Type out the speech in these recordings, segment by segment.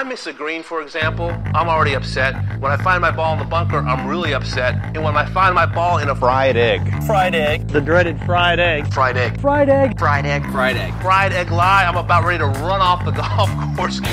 I miss a green, for example, I'm already upset. When I find my ball in the bunker, I'm really upset. And when I find my ball in a fried egg. Fried egg. The dreaded fried egg. Fried egg. Fried egg. Fried egg. Fried egg. Fried egg lie, I'm about ready to run off the golf course.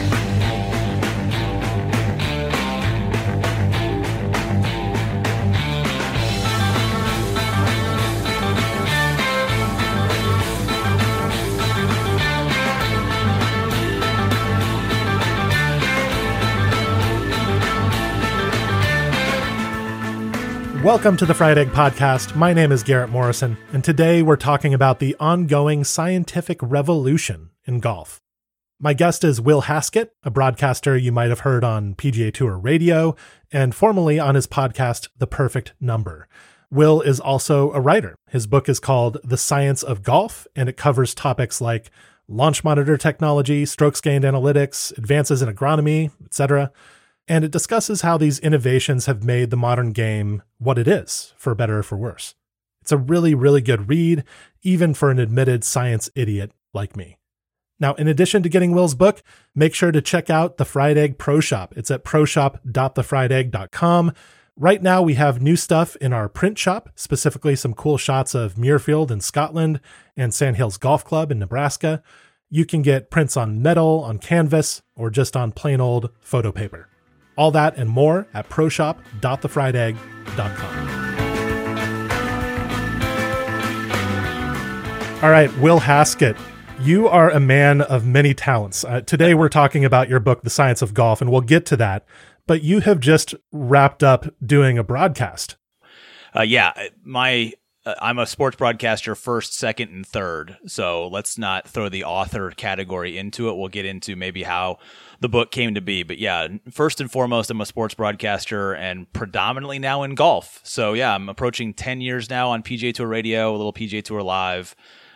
Welcome to the Fried Egg Podcast. My name is Garrett Morrison, and today we're talking about the ongoing scientific revolution in golf. My guest is Will Haskett, a broadcaster you might have heard on PGA Tour Radio, and formerly on his podcast, The Perfect Number. Will is also a writer. His book is called The Science of Golf, and it covers topics like launch monitor technology, strokes gained analytics, advances in agronomy, etc., and it discusses how these innovations have made the modern game what it is, for better or for worse. It's a really, really good read, even for an admitted science idiot like me. Now, in addition to getting Will's book, make sure to check out the Fried Egg Pro Shop. It's at proshop.thefriedegg.com. Right now, we have new stuff in our print shop, specifically some cool shots of Muirfield in Scotland and Sandhills Golf Club in Nebraska. You can get prints on metal, on canvas, or just on plain old photo paper. All that and more at proshop.thefriedegg.com. All right, Will Haskett, you are a man of many talents. Today we're talking about your book, The Science of Golf, and we'll get to that. But you have just wrapped up doing a broadcast. I'm a sports broadcaster first, second, and third. So let's not throw the author category into it. We'll get into maybe how the book came to be. But yeah, first and foremost, I'm a sports broadcaster and predominantly now in golf. So yeah, I'm approaching 10 years now on PGA Tour Radio, a little PGA Tour Live.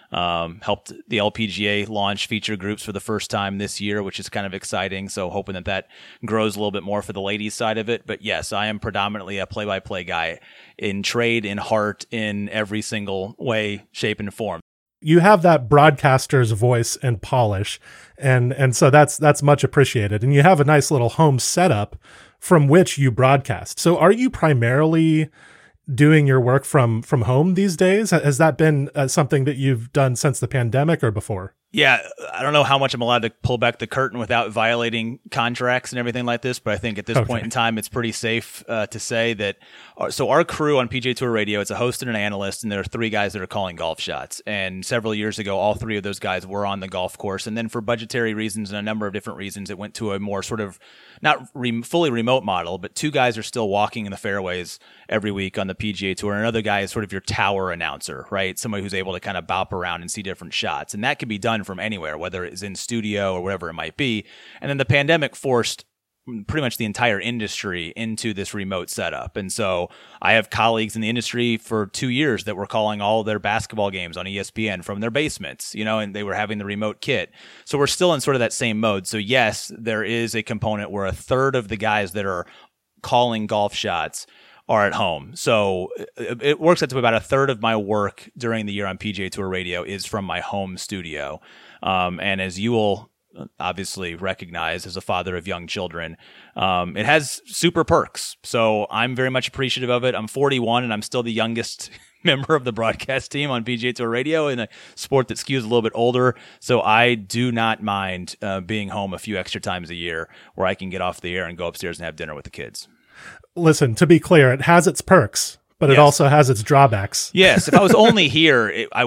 Helped the LPGA launch feature groups for the first time this year, which is kind of exciting. So hoping that grows a little bit more for the ladies side of it. But yes, I am predominantly a play-by-play guy in trade, in heart, in every single way, shape, and form. You have that broadcaster's voice and polish, and so that's much appreciated. And you have a nice little home setup from which you broadcast. So are you primarily doing your work from home these days? Has that been something that you've done since the pandemic or before? Yeah, I don't know how much I'm allowed to pull back the curtain without violating contracts and everything like this, but I think at this point in time, it's pretty safe to say that. So our crew on PGA Tour Radio, it's a host and an analyst, and there are three guys that are calling golf shots. And several years ago, all three of those guys were on the golf course. And then for budgetary reasons and a number of different reasons, it went to a more sort of not fully remote model, but two guys are still walking in the fairways every week on the PGA Tour. And another guy is sort of your tower announcer, right? Somebody who's able to kind of bop around and see different shots. And that can be done from anywhere, whether it's in studio or whatever it might be. And then the pandemic forced pretty much the entire industry into this remote setup. And so I have colleagues in the industry for 2 years that were calling all their basketball games on ESPN from their basements, and they were having the remote kit. So we're still in sort of that same mode. So yes, there is a component where a third of the guys that are calling golf shots are at home. So it works out to about a third of my work during the year on PGA Tour Radio is from my home studio. And as you will obviously recognize as a father of young children, it has super perks. So I'm very much appreciative of it. I'm 41 and I'm still the youngest member of the broadcast team on PGA Tour Radio in a sport that skews a little bit older. So I do not mind being home a few extra times a year where I can get off the air and go upstairs and have dinner with the kids. Listen, to be clear, it has its perks, but it also has its drawbacks. Yes. If I was only here,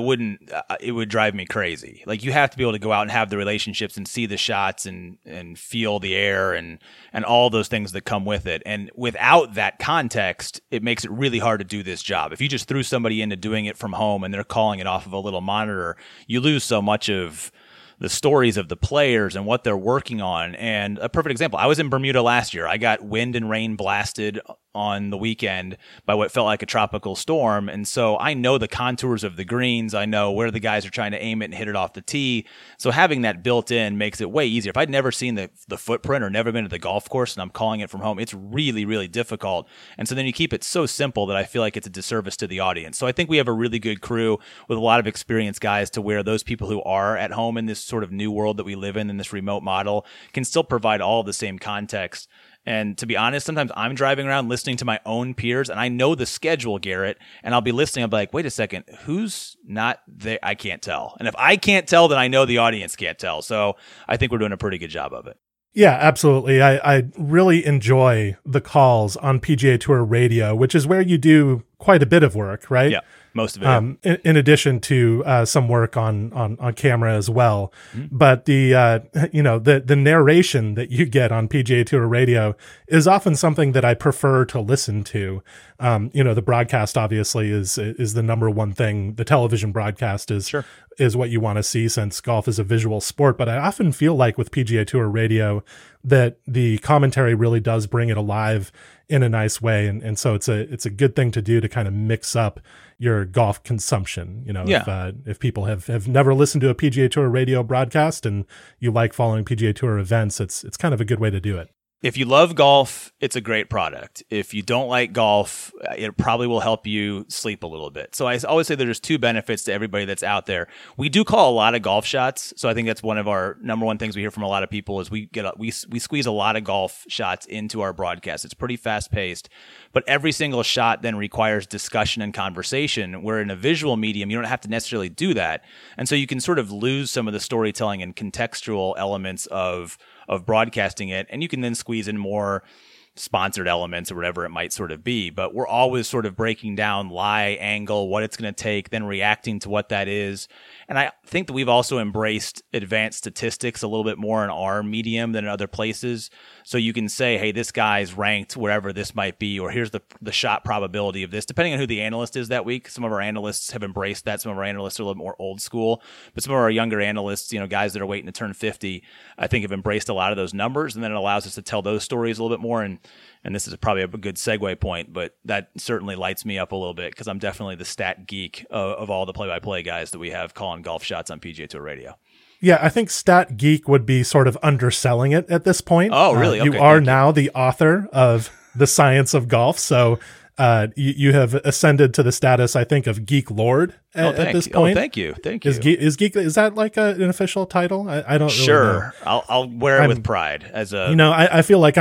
it would drive me crazy. Like, you have to be able to go out and have the relationships and see the shots and feel the air and all those things that come with it. And without that context, it makes it really hard to do this job. If you just threw somebody into doing it from home and they're calling it off of a little monitor, you lose so much of the stories of the players and what they're working on. And a perfect example, I was in Bermuda last year. I got wind and rain blasted on the weekend by what felt like a tropical storm. And so I know the contours of the greens. I know where the guys are trying to aim it and hit it off the tee. So having that built in makes it way easier. If I'd never seen the footprint or never been to the golf course and I'm calling it from home, it's really, really difficult. And so then you keep it so simple that I feel like it's a disservice to the audience. So I think we have a really good crew with a lot of experienced guys to where those people who are at home in this sort of new world that we live in this remote model, can still provide all the same context. And to be honest, sometimes I'm driving around listening to my own peers and I know the schedule, Garrett, and I'll be listening. I'll be like, wait a second, who's not there? I can't tell. And if I can't tell, then I know the audience can't tell. So I think we're doing a pretty good job of it. Yeah, absolutely. I really enjoy the calls on PGA Tour Radio, which is where you do quite a bit of work, right? Yeah, most of it. In addition to some work on camera as well. Mm-hmm. But the narration that you get on PGA Tour Radio is often something that I prefer to listen to. The broadcast obviously is the number one thing. The television broadcast is what you want to see, since golf is a visual sport. But I often feel like with PGA Tour Radio that the commentary really does bring it alive in a nice way. And so it's a good thing to do to kind of mix up your golf consumption. If people have never listened to a PGA Tour Radio broadcast and you like following PGA Tour events, it's kind of a good way to do it. If you love golf, it's a great product. If you don't like golf, it probably will help you sleep a little bit. So I always say there's two benefits to everybody that's out there. We do call a lot of golf shots. So I think that's one of our number one things we hear from a lot of people is we squeeze a lot of golf shots into our broadcast. It's pretty fast paced, but every single shot then requires discussion and conversation, where in a visual medium, you don't have to necessarily do that. And so you can sort of lose some of the storytelling and contextual elements of broadcasting it, and you can then squeeze in more sponsored elements or whatever it might sort of be. But we're always sort of breaking down lie, angle, what it's going to take, then reacting to what that is. And I think that we've also embraced advanced statistics a little bit more in our medium than in other places. So you can say, hey, this guy's ranked wherever this might be, or here's the shot probability of this, depending on who the analyst is that week. Some of our analysts have embraced that. Some of our analysts are a little more old school, but some of our younger analysts, guys that are waiting to turn 50, I think have embraced a lot of those numbers. And then it allows us to tell those stories a little bit more. And this is probably a good segue point, but that certainly lights me up a little bit because I'm definitely the stat geek of all the play-by-play guys that we have calling golf shots on PGA Tour Radio. Yeah, I think stat geek would be sort of underselling it at this point. Oh, really? Okay, you are now the author of The Science of Golf, so you have ascended to the status, I think, of Geek Lord at this point. Oh, thank you. Is that like an official title? I don't really know. I'll wear it with pride as a. I feel like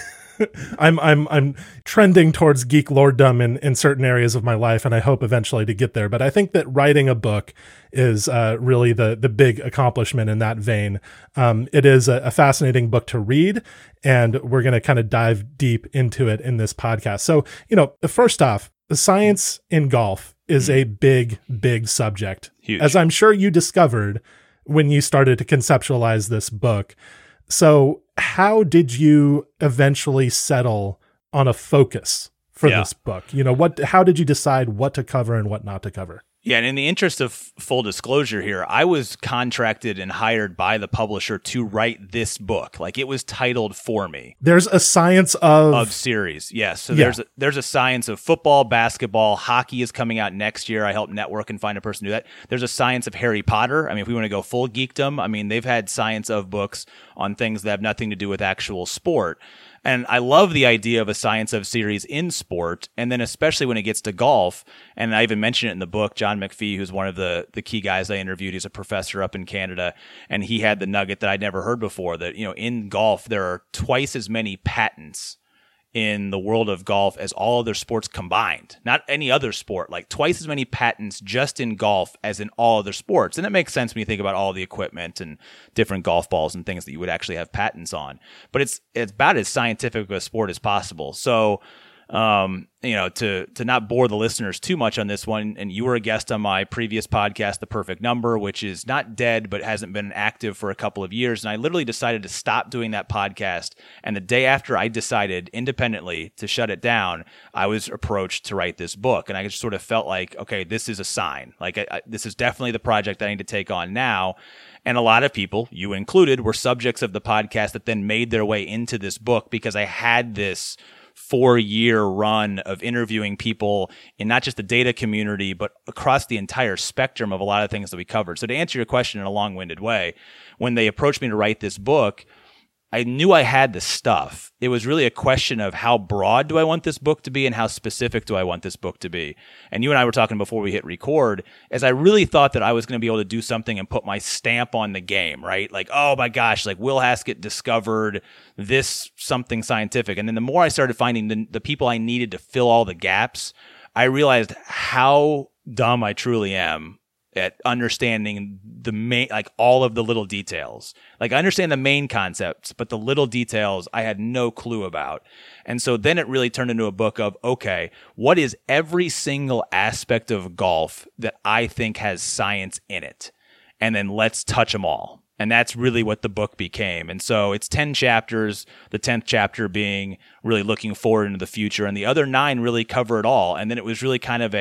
I'm trending towards geek lorddom in certain areas of my life, and I hope eventually to get there. But I think that writing a book is really the big accomplishment in that vein. It is a fascinating book to read, and we're going to kind of dive deep into it in this podcast. So, first off, the science in golf is a big, big subject. Huge. As I'm sure you discovered when you started to conceptualize this book. So how did you eventually settle on a focus for this book? How did you decide what to cover and what not to cover? Yeah, and in the interest of full disclosure here, I was contracted and hired by the publisher to write this book. Like, it was titled for me. There's a science of series. Yes. So there's a science of football, basketball, hockey is coming out next year. I helped network and find a person to do that. There's a science of Harry Potter. I mean, if we want to go full geekdom, they've had science of books on things that have nothing to do with actual sport. And I love the idea of a science of series in sport, and then especially when it gets to golf. And I even mentioned it in the book. John McPhee, who's one of the key guys I interviewed, he's a professor up in Canada, and he had the nugget that I'd never heard before, that in golf there are twice as many patents in the world of golf as all other sports combined. Not any other sport, like twice as many patents just in golf as in all other sports. And it makes sense when you think about all the equipment and different golf balls and things that you would actually have patents on. But it's about as scientific of a sport as possible. So to not bore the listeners too much on this one, and you were a guest on my previous podcast, The Perfect Number, which is not dead, but hasn't been active for a couple of years. And I literally decided to stop doing that podcast. And the day after I decided independently to shut it down, I was approached to write this book. And I just sort of felt like, okay, this is a sign. Like, this is definitely the project I need to take on now. And a lot of people, you included, were subjects of the podcast that then made their way into this book because I had this 4-year run of interviewing people in not just the data community, but across the entire spectrum of a lot of things that we covered. So to answer your question in a long-winded way, when they approached me to write this book, I knew I had the stuff. It was really a question of how broad do I want this book to be and how specific do I want this book to be. And you and I were talking before we hit record, as I really thought that I was going to be able to do something and put my stamp on the game, right? Like, oh my gosh, like Will Haskett discovered this something scientific. And then the more I started finding the people I needed to fill all the gaps, I realized how dumb I truly am at understanding the main, like all of the little details. Like I understand the main concepts, but the little details I had no clue about. And so then it really turned into a book of, okay, what is every single aspect of golf that I think has science in it? And then let's touch them all. And that's really what the book became. And so it's 10 chapters, the 10th chapter being really looking forward into the future, and the other 9 really cover it all. And then it was really kind of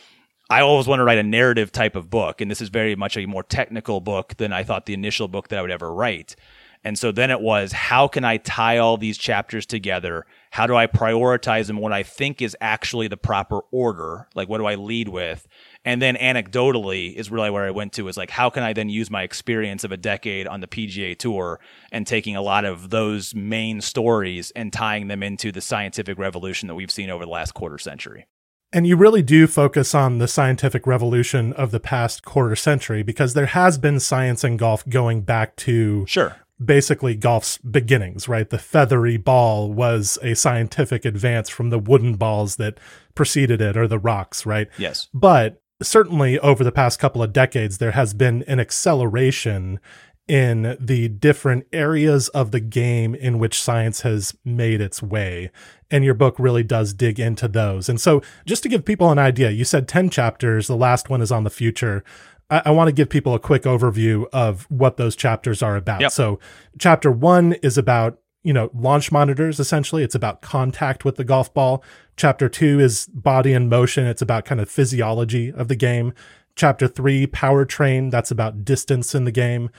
I always want to write a narrative type of book, and this is very much a more technical book than I thought the initial book that I would ever write. And so then it was, how can I tie all these chapters together? How do I prioritize them? What I think is actually the proper order? Like, what do I lead with? And then anecdotally is really where I went to, is like, how can I then use my experience of a decade on the PGA Tour and taking a lot of those main stories and tying them into the scientific revolution that we've seen over the last quarter century? And you really do focus on the scientific revolution of the past quarter century, because there has been science in golf going back to basically golf's beginnings, right? The feathery ball was a scientific advance from the wooden balls that preceded it, or the rocks, right? Yes. But certainly over the past couple of decades, there has been an acceleration in the different areas of the game in which science has made its way. And your book really does dig into those. And so just to give people an idea, you said 10 chapters, the last one is on the future. I want to give people a quick overview of what those chapters are about. Yep. So chapter 1 is about, launch monitors, essentially. It's about contact with the golf ball. Chapter 2 is body and motion. It's about kind of physiology of the game. Chapter 3, powertrain. That's about distance in the game.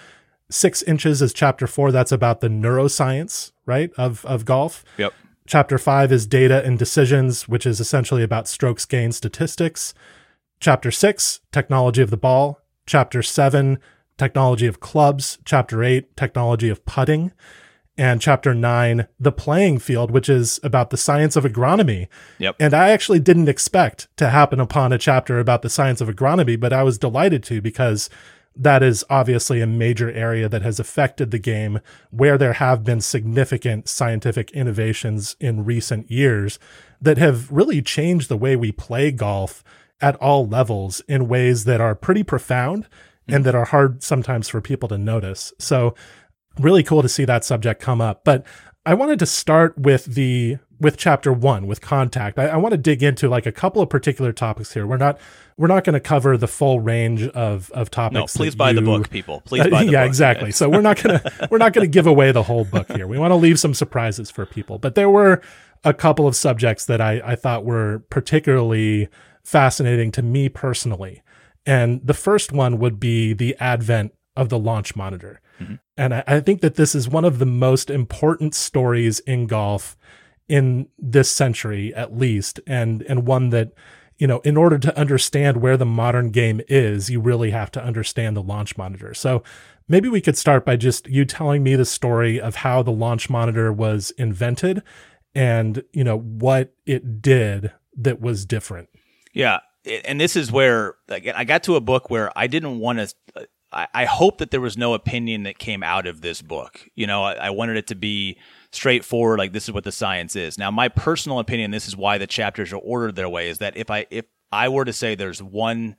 6 inches is chapter 4. That's about the neuroscience, right, of golf. Yep. Chapter 5 is data and decisions, which is essentially about strokes gained statistics. Chapter 6, technology of the ball. Chapter 7, technology of clubs. Chapter 8, technology of putting. And chapter 9, the playing field, which is about the science of agronomy. Yep. And I actually didn't expect to happen upon a chapter about the science of agronomy, but I was delighted to, because that is obviously a major area that has affected the game, where there have been significant scientific innovations in recent years that have really changed the way we play golf at all levels in ways that are pretty profound and that are hard sometimes for people to notice. So really cool to see that subject come up. But I wanted to start with chapter 1, with contact. I want to dig into like a couple of particular topics here. We're not going to cover the full range of topics. No, please buy the book, people. Please buy the book. Yeah, exactly. So we're not going to give away the whole book here. We want to leave some surprises for people. But there were a couple of subjects that I thought were particularly fascinating to me personally. And the first one would be the advent of the launch monitor. Mm-hmm. And I think that this is one of the most important stories in golf in this century, at least, and one that, in order to understand where the modern game is, you really have to understand the launch monitor. So maybe we could start by just you telling me the story of how the launch monitor was invented and, what it did that was different. Yeah. And this is where I got to a book where I didn't want to, I hope that there was no opinion that came out of this book. I wanted it to be straightforward, like this is what the science is. Now, my personal opinion, this is why the chapters are ordered their way, is that if I were to say there's one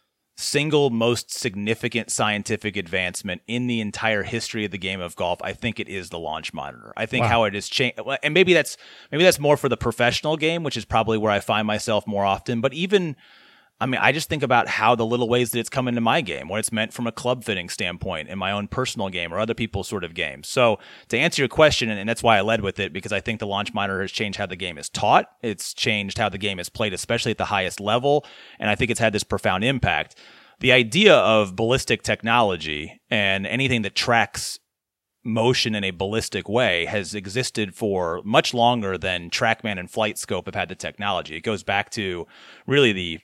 single most significant scientific advancement in the entire history of the game of golf, I think it is the launch monitor. I think how it has changed, and maybe that's more for the professional game, which is probably where I find myself more often. But even, I just think about how the little ways that it's come into my game, what it's meant from a club fitting standpoint in my own personal game or other people's sort of games. So to answer your question, and that's why I led with it, because I think the launch monitor has changed how the game is taught. It's changed how the game is played, especially at the highest level. And I think it's had this profound impact. The idea of ballistic technology and anything that tracks motion in a ballistic way has existed for much longer than TrackMan and FlightScope have had the technology. It goes back to really the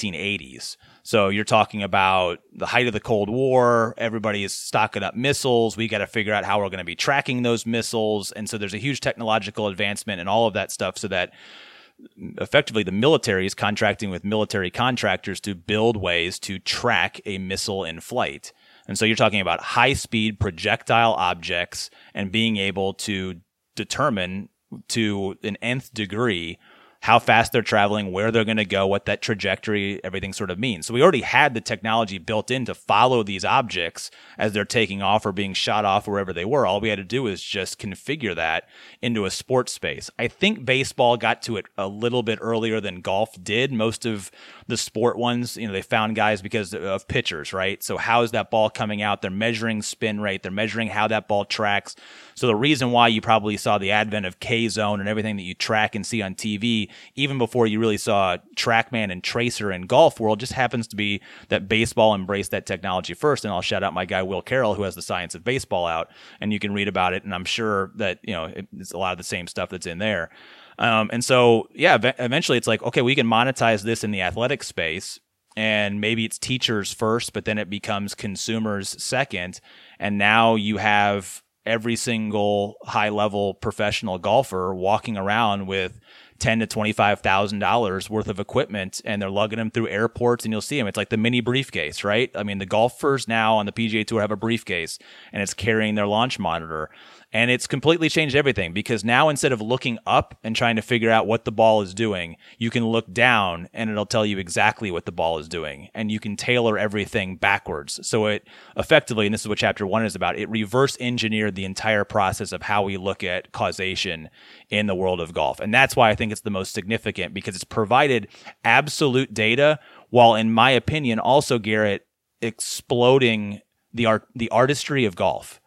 1980s. So you're talking about the height of the Cold War. Everybody is stocking up missiles. We got to figure out how we're going to be tracking those missiles. And so there's a huge technological advancement and all of that stuff, so that effectively the military is contracting with military contractors to build ways to track a missile in flight. And so you're talking about high-speed projectile objects and being able to determine to an nth degree how fast they're traveling, where they're going to go, what that trajectory, everything sort of means. So we already had the technology built in to follow these objects as they're taking off or being shot off wherever they were. All we had to do is just configure that into a sports space. I think baseball got to it a little bit earlier than golf did. Most of the sport ones, they found guys because of pitchers, right? So how is that ball coming out? They're measuring spin rate. They're measuring how that ball tracks. So the reason why you probably saw the advent of K-Zone and everything that you track and see on TV, even before you really saw TrackMan and Tracer in golf world, just happens to be that baseball embraced that technology first. And I'll shout out my guy Will Carroll, who has the Science of Baseball out, and you can read about it. And I'm sure that it's a lot of the same stuff that's in there. And so, eventually it's like, okay, we can monetize this in the athletic space, and maybe it's teachers first, but then it becomes consumers second. And now you have every single high-level professional golfer walking around with $10,000 to $25,000 worth of equipment, and they're lugging them through airports, and you'll see them. It's like the mini briefcase, right? I mean, the golfers now on the PGA Tour have a briefcase, and it's carrying their launch monitor. And it's completely changed everything, because now instead of looking up and trying to figure out what the ball is doing, you can look down and it'll tell you exactly what the ball is doing. And you can tailor everything backwards. So it effectively, and this is what chapter 1 is about, it reverse engineered the entire process of how we look at causation in the world of golf. And that's why I think it's the most significant, because it's provided absolute data while, in my opinion, also, Garrett, exploding the artistry of golf.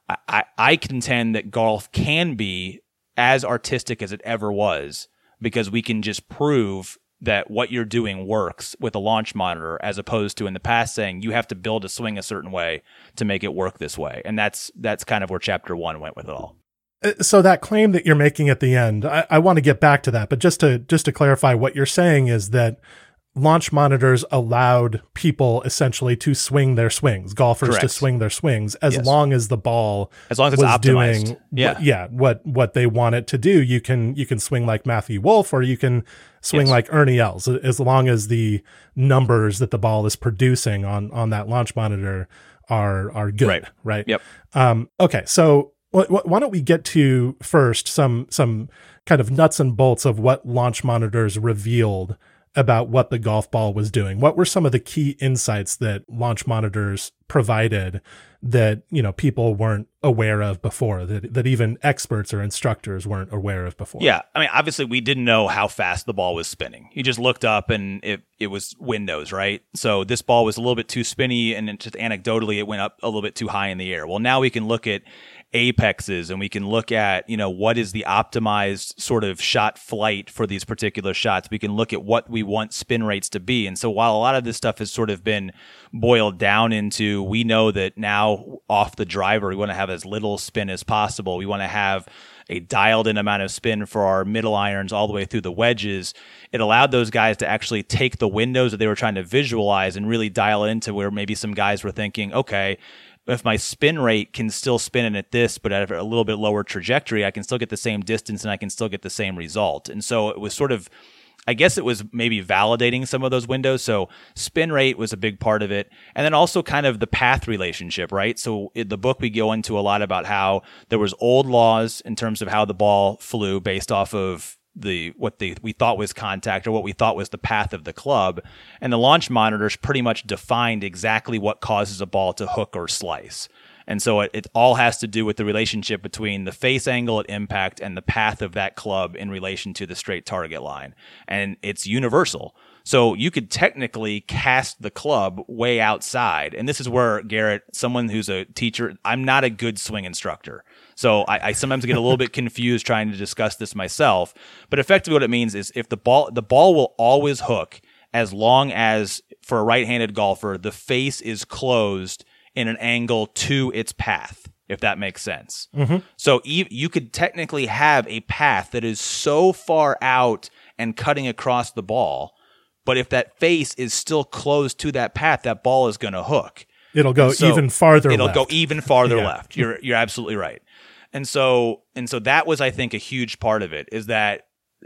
I contend that golf can be as artistic as it ever was, because we can just prove that what you're doing works with a launch monitor, as opposed to in the past saying you have to build a swing a certain way to make it work this way. And that's kind of where chapter 1 went with it all. So that claim that you're making at the end, I want to get back to that, but just to clarify, what you're saying is that launch monitors allowed people essentially to swing their swings, golfers Correct. to swing their swings, as long as the ball, as long as it's optimized, doing what they want it to do. You can swing like Matthew Wolff, or you can swing like Ernie Els, as long as the numbers that the ball is producing on that launch monitor are good, right? Yep. Okay, so why don't we get to first some kind of nuts and bolts of what launch monitors revealed about what the golf ball was doing. What were some of the key insights that launch monitors provided that, people weren't aware of before, that even experts or instructors weren't aware of before? Yeah. I mean, obviously we didn't know how fast the ball was spinning. You just looked up and it was windows, right? So this ball was a little bit too spinny, and just anecdotally it went up a little bit too high in the air. Well, now we can look at apexes, and we can look at, what is the optimized sort of shot flight for these particular shots. We can look at what we want spin rates to be. And so while a lot of this stuff has sort of been boiled down into, we know that now off the driver, we want to have as little spin as possible. We want to have a dialed in amount of spin for our middle irons all the way through the wedges. It allowed those guys to actually take the windows that they were trying to visualize and really dial it into where maybe some guys were thinking, okay, if my spin rate can still spin in at this, but at a little bit lower trajectory, I can still get the same distance and I can still get the same result. And so it was sort of, I guess it was maybe validating some of those windows. So spin rate was a big part of it. And then also kind of the path relationship, right? So in the book, we go into a lot about how there was old laws in terms of how the ball flew based off of we thought was contact, or what we thought was the path of the club. And the launch monitors pretty much defined exactly what causes a ball to hook or slice. And so it all has to do with the relationship between the face angle at impact and the path of that club in relation to the straight target line. And it's universal. So you could technically cast the club way outside. And this is where, Garrett, someone who's a teacher, I'm not a good swing instructor. So I sometimes get a little bit confused trying to discuss this myself. But effectively what it means is if the ball will always hook as long as, for a right-handed golfer, the face is closed in an angle to its path. if that makes sense. Mm-hmm. So you could technically have a path that is so far out and cutting across the ball, but if that face is still closed to that path, that ball is going to hook. It'll go even farther left. It'll go even farther left. You're absolutely right. And so that was, I think, a huge part of it, is that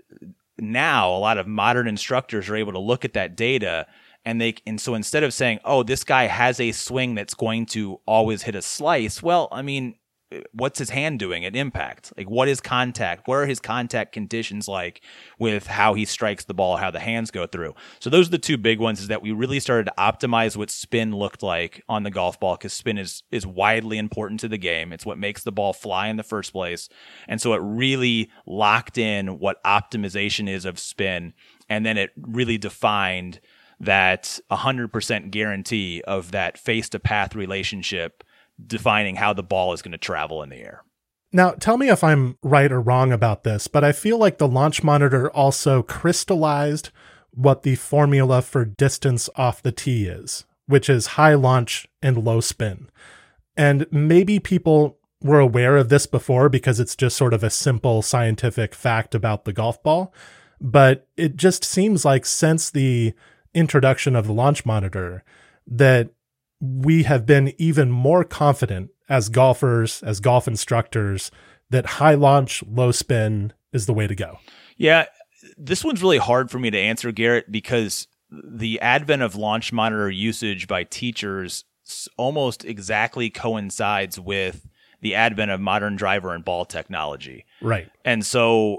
now a lot of modern instructors are able to look at that data and so instead of saying, oh, this guy has a swing that's going to always hit a slice, well, I mean, what's his hand doing at impact? Like, what is contact? What are his contact conditions like with how he strikes the ball, how the hands go through? So those are the two big ones, is that we really started to optimize what spin looked like on the golf ball, because spin is widely important to the game. It's what makes the ball fly in the first place. And so it really locked in what optimization is of spin. And then it really defined that 100% guarantee of that face-to-path relationship, defining how the ball is going to travel in the air. Now, tell me if I'm right or wrong about this, but I feel like the launch monitor also crystallized what the formula for distance off the tee is, which is high launch and low spin. And maybe people were aware of this before because it's just sort of a simple scientific fact about the golf ball. But it just seems like since the introduction of the launch monitor that we have been even more confident as golfers, as golf instructors, that high launch, low spin is the way to go. Yeah, this one's really hard for me to answer, Garrett, because the advent of launch monitor usage by teachers almost exactly coincides with the advent of modern driver and ball technology. Right. And so,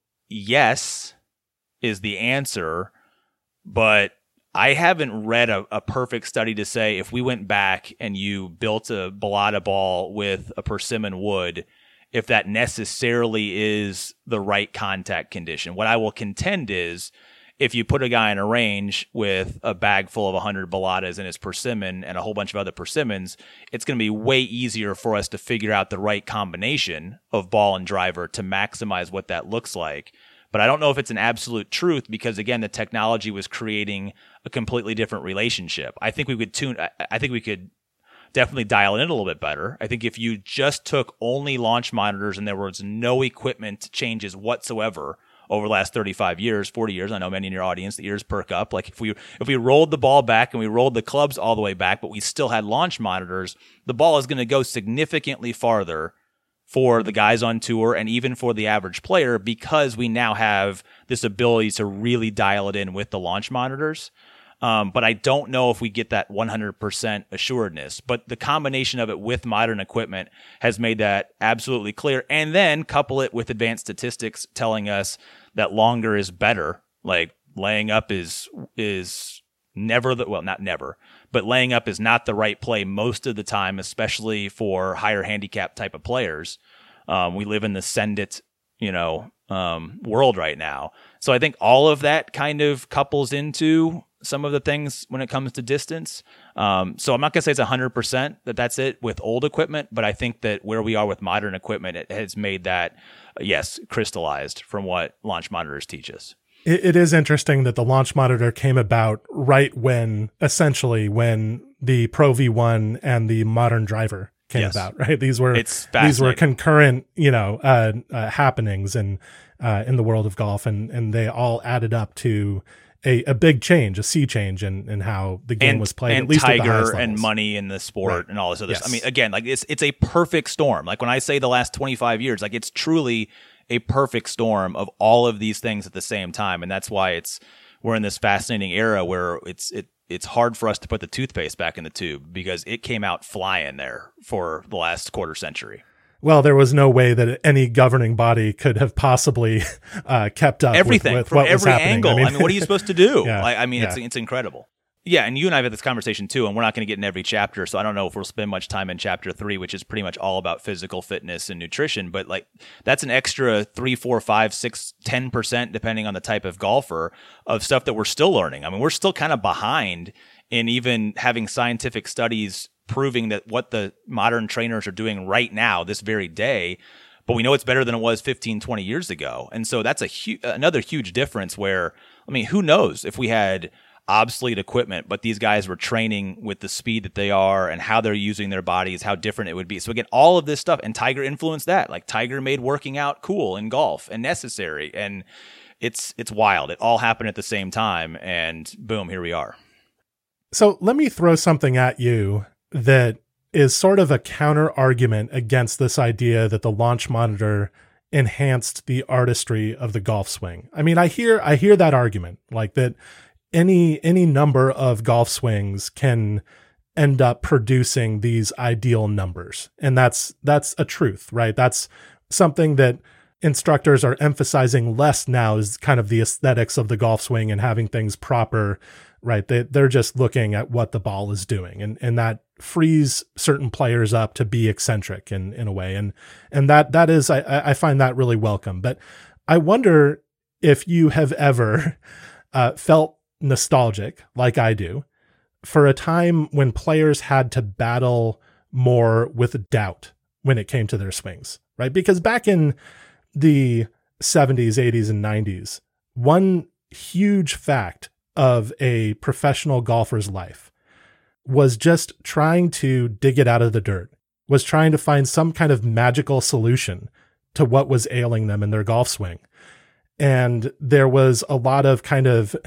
yes is the answer, but I haven't read a perfect study to say if we went back and you built a Balata ball with a persimmon wood, if that necessarily is the right contact condition. What I will contend is if you put a guy in a range with a bag full of 100 Balatas and his persimmon and a whole bunch of other persimmons, it's going to be way easier for us to figure out the right combination of ball and driver to maximize what that looks like. But I don't know if it's an absolute truth because, again, the technology was creating a completely different relationship. I think we could definitely dial it in a little bit better. I think if you just took only launch monitors and there was no equipment changes whatsoever over the last 35 years, 40 years, I know many in your audience, the ears perk up. Like if we rolled the ball back and we rolled the clubs all the way back, but we still had launch monitors, the ball is going to go significantly farther for the guys on tour and even for the average player because we now have this ability to really dial it in with the launch monitors. But I don't know if we get that 100% assuredness. But the combination of it with modern equipment has made that absolutely clear. And then couple it with advanced statistics telling us that longer is better. Like laying up is never not never, but laying up is not the right play most of the time, especially for higher handicap type of players. We live in the send it, world right now. So I think all of that kind of couples into some of the things when it comes to distance. So I'm not going to say it's 100% that's it with old equipment, but I think that where we are with modern equipment, it has made that, crystallized from what launch monitors teach us. It is interesting that the launch monitor came about right when the Pro V1 and the modern driver came about, right? These were concurrent, happenings in the world of golf, and they all added up to a big change, a sea change in how the game was played, at least Tiger at the highest and levels. Money in the sport, right, and all this other stuff. Yes. I mean, again, like it's a perfect storm. Like when I say the last 25 years, like it's truly a perfect storm of all of these things at the same time. And that's why we're in this fascinating era where it's hard for us to put the toothpaste back in the tube because it came out flying there for the last quarter century. Well, there was no way that any governing body could have possibly kept up everything with from what every was happening. angle. I mean, what are you supposed to do? Yeah. It's incredible. Yeah, and you and I have had this conversation too, and we're not going to get in every chapter, so I don't know if we'll spend much time in chapter 3, which is pretty much all about physical fitness and nutrition, but like that's an extra 3, 4, 5, 6, 10%, depending on the type of golfer, of stuff that we're still learning. I mean, we're still kind of behind in even having scientific studies proving that what the modern trainers are doing right now, this very day, but we know it's better than it was 15, 20 years ago. And so that's another huge difference where, I mean, who knows if we had obsolete equipment, but these guys were training with the speed that they are and how they're using their bodies, how different it would be. So again, all of this stuff, and Tiger influenced that. Like Tiger made working out cool in golf and necessary, and it's wild. It all happened at the same time, and boom, here we are. So let me throw something at you that is sort of a counter argument against this idea that the launch monitor enhanced the artistry of the golf swing. I mean, I hear that argument, like that any number of golf swings can end up producing these ideal numbers. And that's a truth, right? That's something that instructors are emphasizing less now, is kind of the aesthetics of the golf swing and having things proper, right? They're just looking at what the ball is doing, and that frees certain players up to be eccentric in a way. And that is, I find that really welcome. But I wonder if you have ever felt nostalgic, like I do, for a time when players had to battle more with doubt when it came to their swings, right? Because back in the 70s, 80s, and 90s, one huge fact of a professional golfer's life was just trying to dig it out of the dirt, was trying to find some kind of magical solution to what was ailing them in their golf swing. And there was a lot of kind of,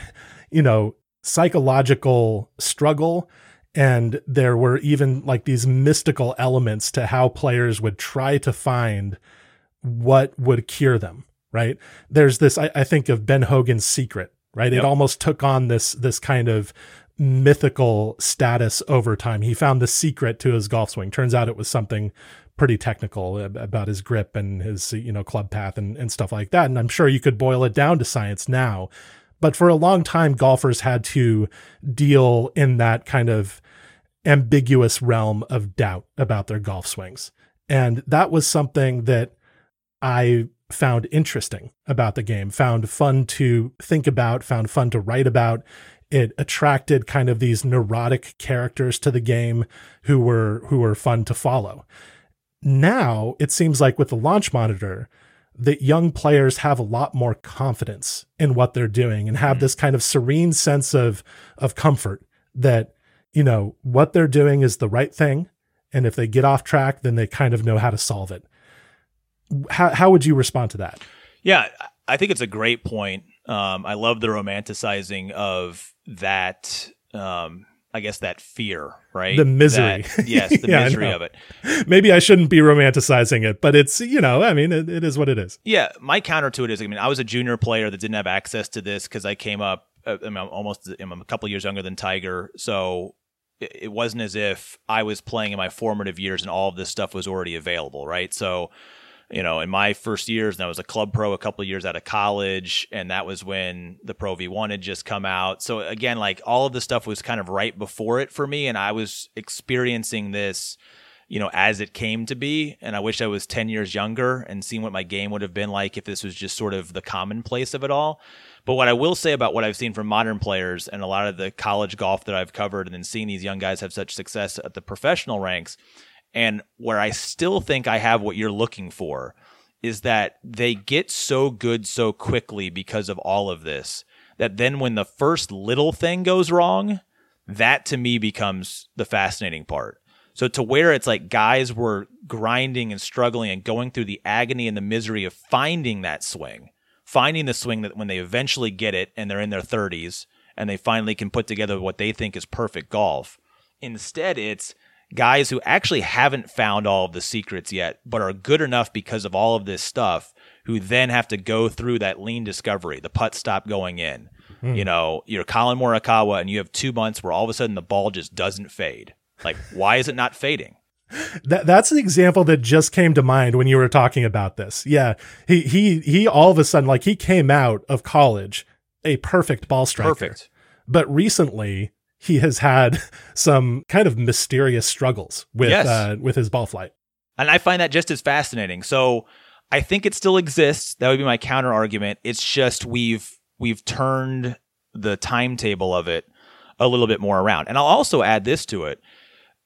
psychological struggle. And there were even like these mystical elements to how players would try to find what would cure them, right? There's this, I think of Ben Hogan's Secret, right? Yep. It almost took on this kind of mythical status over time. He found the secret to his golf swing. Turns out it was something pretty technical about his grip and his, club path and stuff like that. And I'm sure you could boil it down to science now, but for a long time, golfers had to deal in that kind of ambiguous realm of doubt about their golf swings. And that was something that I found interesting about the game, found fun to think about, found fun to write about. It attracted kind of these neurotic characters to the game who were fun to follow. Now it seems like with the launch monitor that young players have a lot more confidence in what they're doing and have this kind of serene sense of comfort that, what they're doing is the right thing. And if they get off track, then they kind of know how to solve it. How would you respond to that? Yeah, I think it's a great point. I love the romanticizing of that, I guess that fear, right? The misery. Yes, the misery of it. Maybe I shouldn't be romanticizing it, but it's, it is what it is. Yeah, my counter to it is, I was a junior player that didn't have access to this because I came up, I'm a couple of years younger than Tiger, so it wasn't as if I was playing in my formative years and all of this stuff was already available, right? So, in my first years, and I was a club pro a couple of years out of college, and that was when the Pro V1 had just come out. So again, like all of the stuff was kind of right before it for me, and I was experiencing this, as it came to be. And I wish I was 10 years younger and seeing what my game would have been like if this was just sort of the commonplace of it all. But what I will say about what I've seen from modern players and a lot of the college golf that I've covered, and then seeing these young guys have such success at the professional ranks, and where I still think I have what you're looking for, is that they get so good so quickly because of all of this, that then when the first little thing goes wrong, that to me becomes the fascinating part. So to where it's like guys were grinding and struggling and going through the agony and the misery of finding that swing, finding the swing that when they eventually get it and they're in their 30s and they finally can put together what they think is perfect golf. Instead, it's guys who actually haven't found all of the secrets yet, but are good enough because of all of this stuff, who then have to go through that lean discovery, the putt stop going in. You're Colin Morikawa and you have 2 months where all of a sudden the ball just doesn't fade. Like, why is it not fading? That's an example that just came to mind when you were talking about this. Yeah. He all of a sudden, like he came out of college, a perfect ball striker. Perfect. But recently he has had some kind of mysterious struggles with his ball flight. And I find that just as fascinating. So I think it still exists. That would be my counter argument. It's just we've turned the timetable of it a little bit more around. And I'll also add this to it.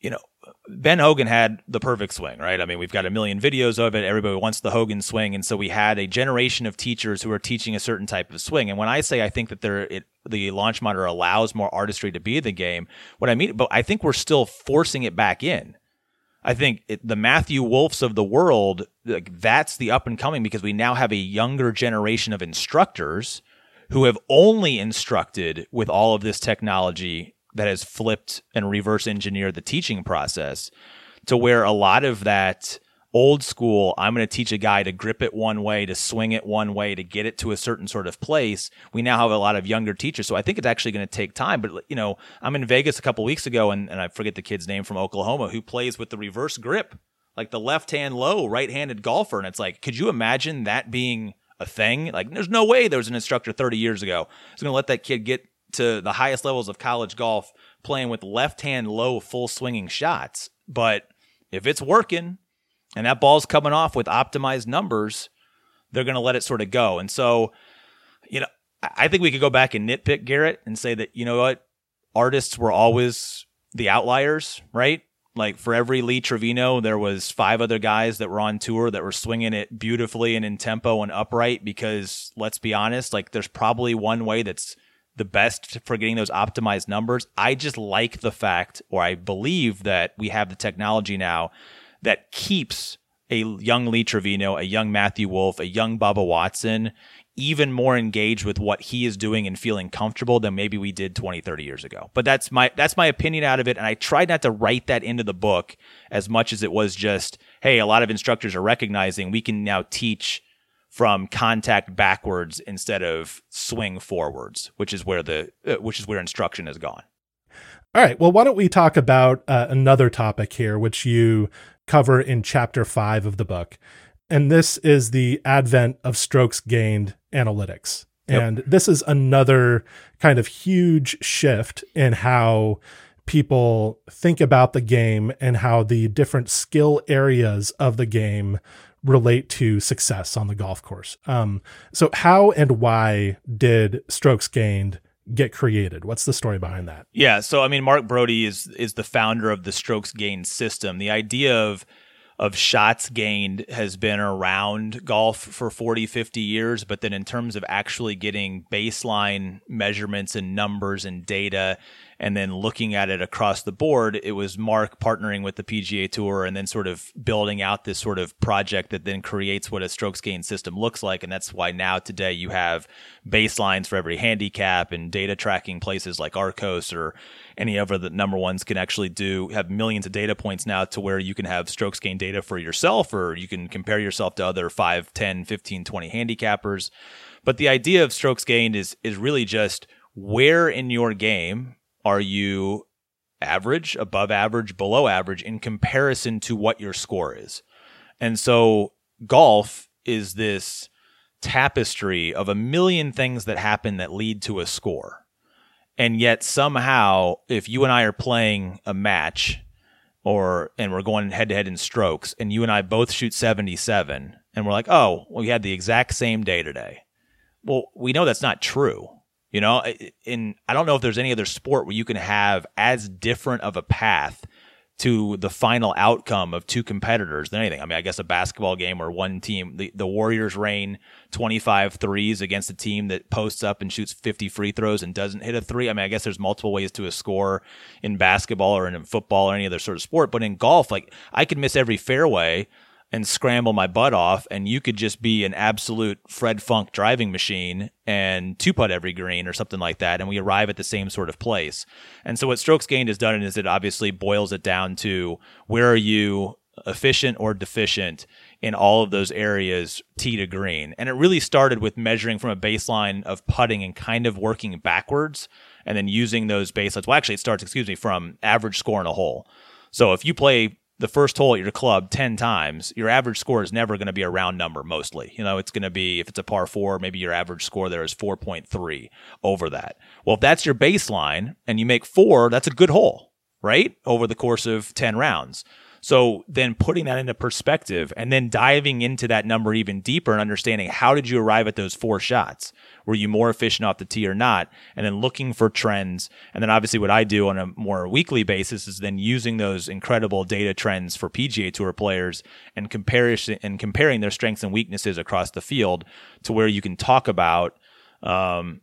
Ben Hogan had the perfect swing, right? I mean, we've got a million videos of it. Everybody wants the Hogan swing. And so we had a generation of teachers who are teaching a certain type of swing. And when I say I think that the launch monitor allows more artistry to be in the game, what I mean, but I think we're still forcing it back in. I think the Matthew Wolfs of the world, that's the up and coming, because we now have a younger generation of instructors who have only instructed with all of this technology that has flipped and reverse engineered the teaching process, to where a lot of that old school, I'm going to teach a guy to grip it one way, to swing it one way, to get it to a certain sort of place. We now have a lot of younger teachers. So I think it's actually going to take time. But, you know, I'm in Vegas a couple weeks ago, and I forget the kid's name from Oklahoma, who plays with the reverse grip, like the left hand low, right-handed golfer. And it's like, could you imagine that being a thing? Like, there's no way there was an instructor 30 years ago who's going to let that kid get to the highest levels of college golf playing with left-hand low full swinging shots. But if it's working and that ball's coming off with optimized numbers, they're going to let it sort of go. And so, you know, I think we could go back and nitpick, Garrett, and say that, you know what, artists were always the outliers, right? Like, for every Lee Trevino, there was 5 other guys that were on tour that were swinging it beautifully and in tempo and upright, because, let's be honest, like, there's probably one way that's the best for getting those optimized numbers. I just like the fact, or I believe that we have the technology now that keeps a young Lee Trevino, a young Matthew Wolf, a young Bubba Watson even more engaged with what he is doing and feeling comfortable than maybe we did 20, 30 years ago. But that's my opinion out of it. And I tried not to write that into the book as much as it was just, hey, a lot of instructors are recognizing we can now teach from contact backwards instead of swing forwards, which is where instruction has gone. All right. Well, why don't we talk about another topic here, which you cover in chapter 5 of the book. And this is the advent of strokes gained analytics. Yep. And this is another kind of huge shift in how people think about the game and how the different skill areas of the game relate to success on the golf course. So how and why did strokes gained get created? What's the story behind that? Yeah. So, I mean, Mark Brody is the founder of the strokes gained system. The idea of shots gained has been around golf for 40, 50 years. But then in terms of actually getting baseline measurements and numbers and data, and then looking at it across the board, it was Mark partnering with the PGA Tour and then sort of building out this sort of project that then creates what a strokes gained system looks like. And that's why now today you have baselines for every handicap and data tracking places like Arccos or any other the number ones can actually have millions of data points now, to where you can have strokes gained data for yourself, or you can compare yourself to other 5, 10, 15, 20 handicappers. But the idea of strokes gained is really just, where in your game are you average, above average, below average in comparison to what your score is? And so golf is this tapestry of a million things that happen that lead to a score. And yet somehow, if you and I are playing a match, and we're going head to head in strokes, and you and I both shoot 77, and we're like, oh, well, we had the exact same day today. Well, we know that's not true. You know, I don't know if there's any other sport where you can have as different of a path to the final outcome of two competitors than anything. I mean, I guess a basketball game where one team, the Warriors rain 25 threes against a team that posts up and shoots 50 free throws and doesn't hit a three. I mean, I guess there's multiple ways to a score in basketball or in football or any other sort of sport. But in golf, like, I could miss every fairway and scramble my butt off, and you could just be an absolute Fred Funk driving machine and two-putt every green or something like that, and we arrive at the same sort of place. And so what strokes gained has done is it obviously boils it down to, where are you efficient or deficient in all of those areas, tee to green. And it really started with measuring from a baseline of putting and kind of working backwards, and then using those baselines. Well, actually, it starts, from average score in a hole. So if you play the first hole at your club 10 times, your average score is never going to be a round number mostly. You know, it's going to be, if it's a par 4, maybe your average score there is 4.3 over that. Well, if that's your baseline and you make 4, that's a good hole, right? Over the course of 10 rounds. So then putting that into perspective and then diving into that number even deeper and understanding how did you arrive at those 4 shots? Were you more efficient off the tee or not? And then looking for trends. And then obviously what I do on a more weekly basis is then using those incredible data trends for PGA Tour players and comparing their strengths and weaknesses across the field to where you can talk about, Rory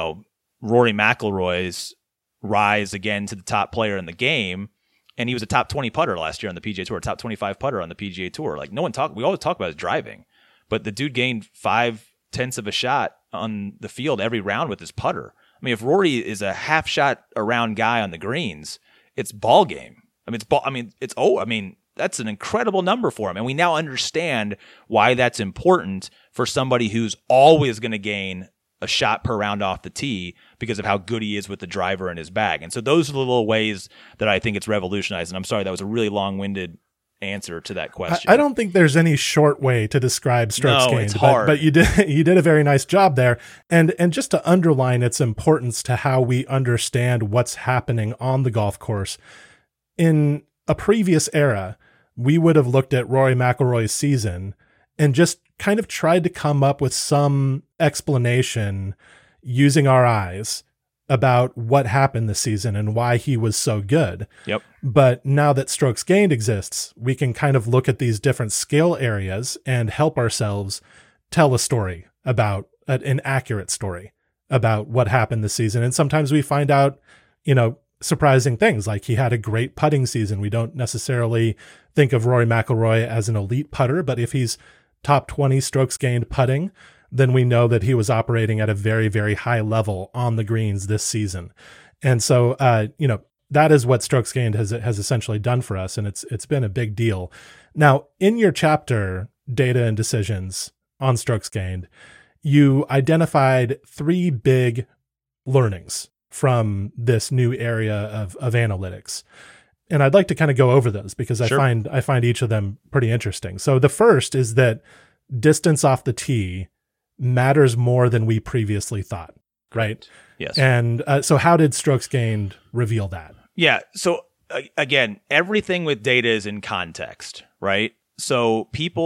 McIlroy's rise again to the top player in the game. And he was a top 20 putter last year on the PGA Tour, top 25 putter on the PGA Tour. Like we always talk about his driving, but the dude gained 0.5 of a shot on the field every round with his putter. I mean, if Rory is a half shot around guy on the greens, it's ball game. That's an incredible number for him. And we now understand why that's important for somebody who's always going to gain a shot per round off the tee because of how good he is with the driver in his bag. And so those are the little ways that I think it's revolutionized. And I'm sorry, that was a really long-winded answer to that question. I don't think there's any short way to describe strokes gained. It's hard. But you did a very nice job there. And just to underline its importance to how we understand what's happening on the golf course, in a previous era, we would have looked at Rory McIlroy's season and just kind of tried to come up with some explanation using our eyes about what happened this season and why he was so good. Yep. But now that strokes gained exists, we can kind of look at these different scale areas and help ourselves tell a story about an accurate story about what happened this season. And sometimes we find out, surprising things, like he had a great putting season. We don't necessarily think of Rory McIlroy as an elite putter, but if he's top 20 strokes gained putting, then we know that he was operating at a very, very high level on the greens this season. And so, that is what strokes gained has essentially done for us. And it's been a big deal. Now, in your chapter, Data and Decisions on Strokes Gained, you identified 3 big learnings from this new area of analytics. And I'd like to kind of go over those because Sure. I find each of them pretty interesting. So the first is that distance off the tee matters more than we previously thought, right? Yes. And so how did strokes gained reveal that? Yeah. So again, everything with data is in context, right? So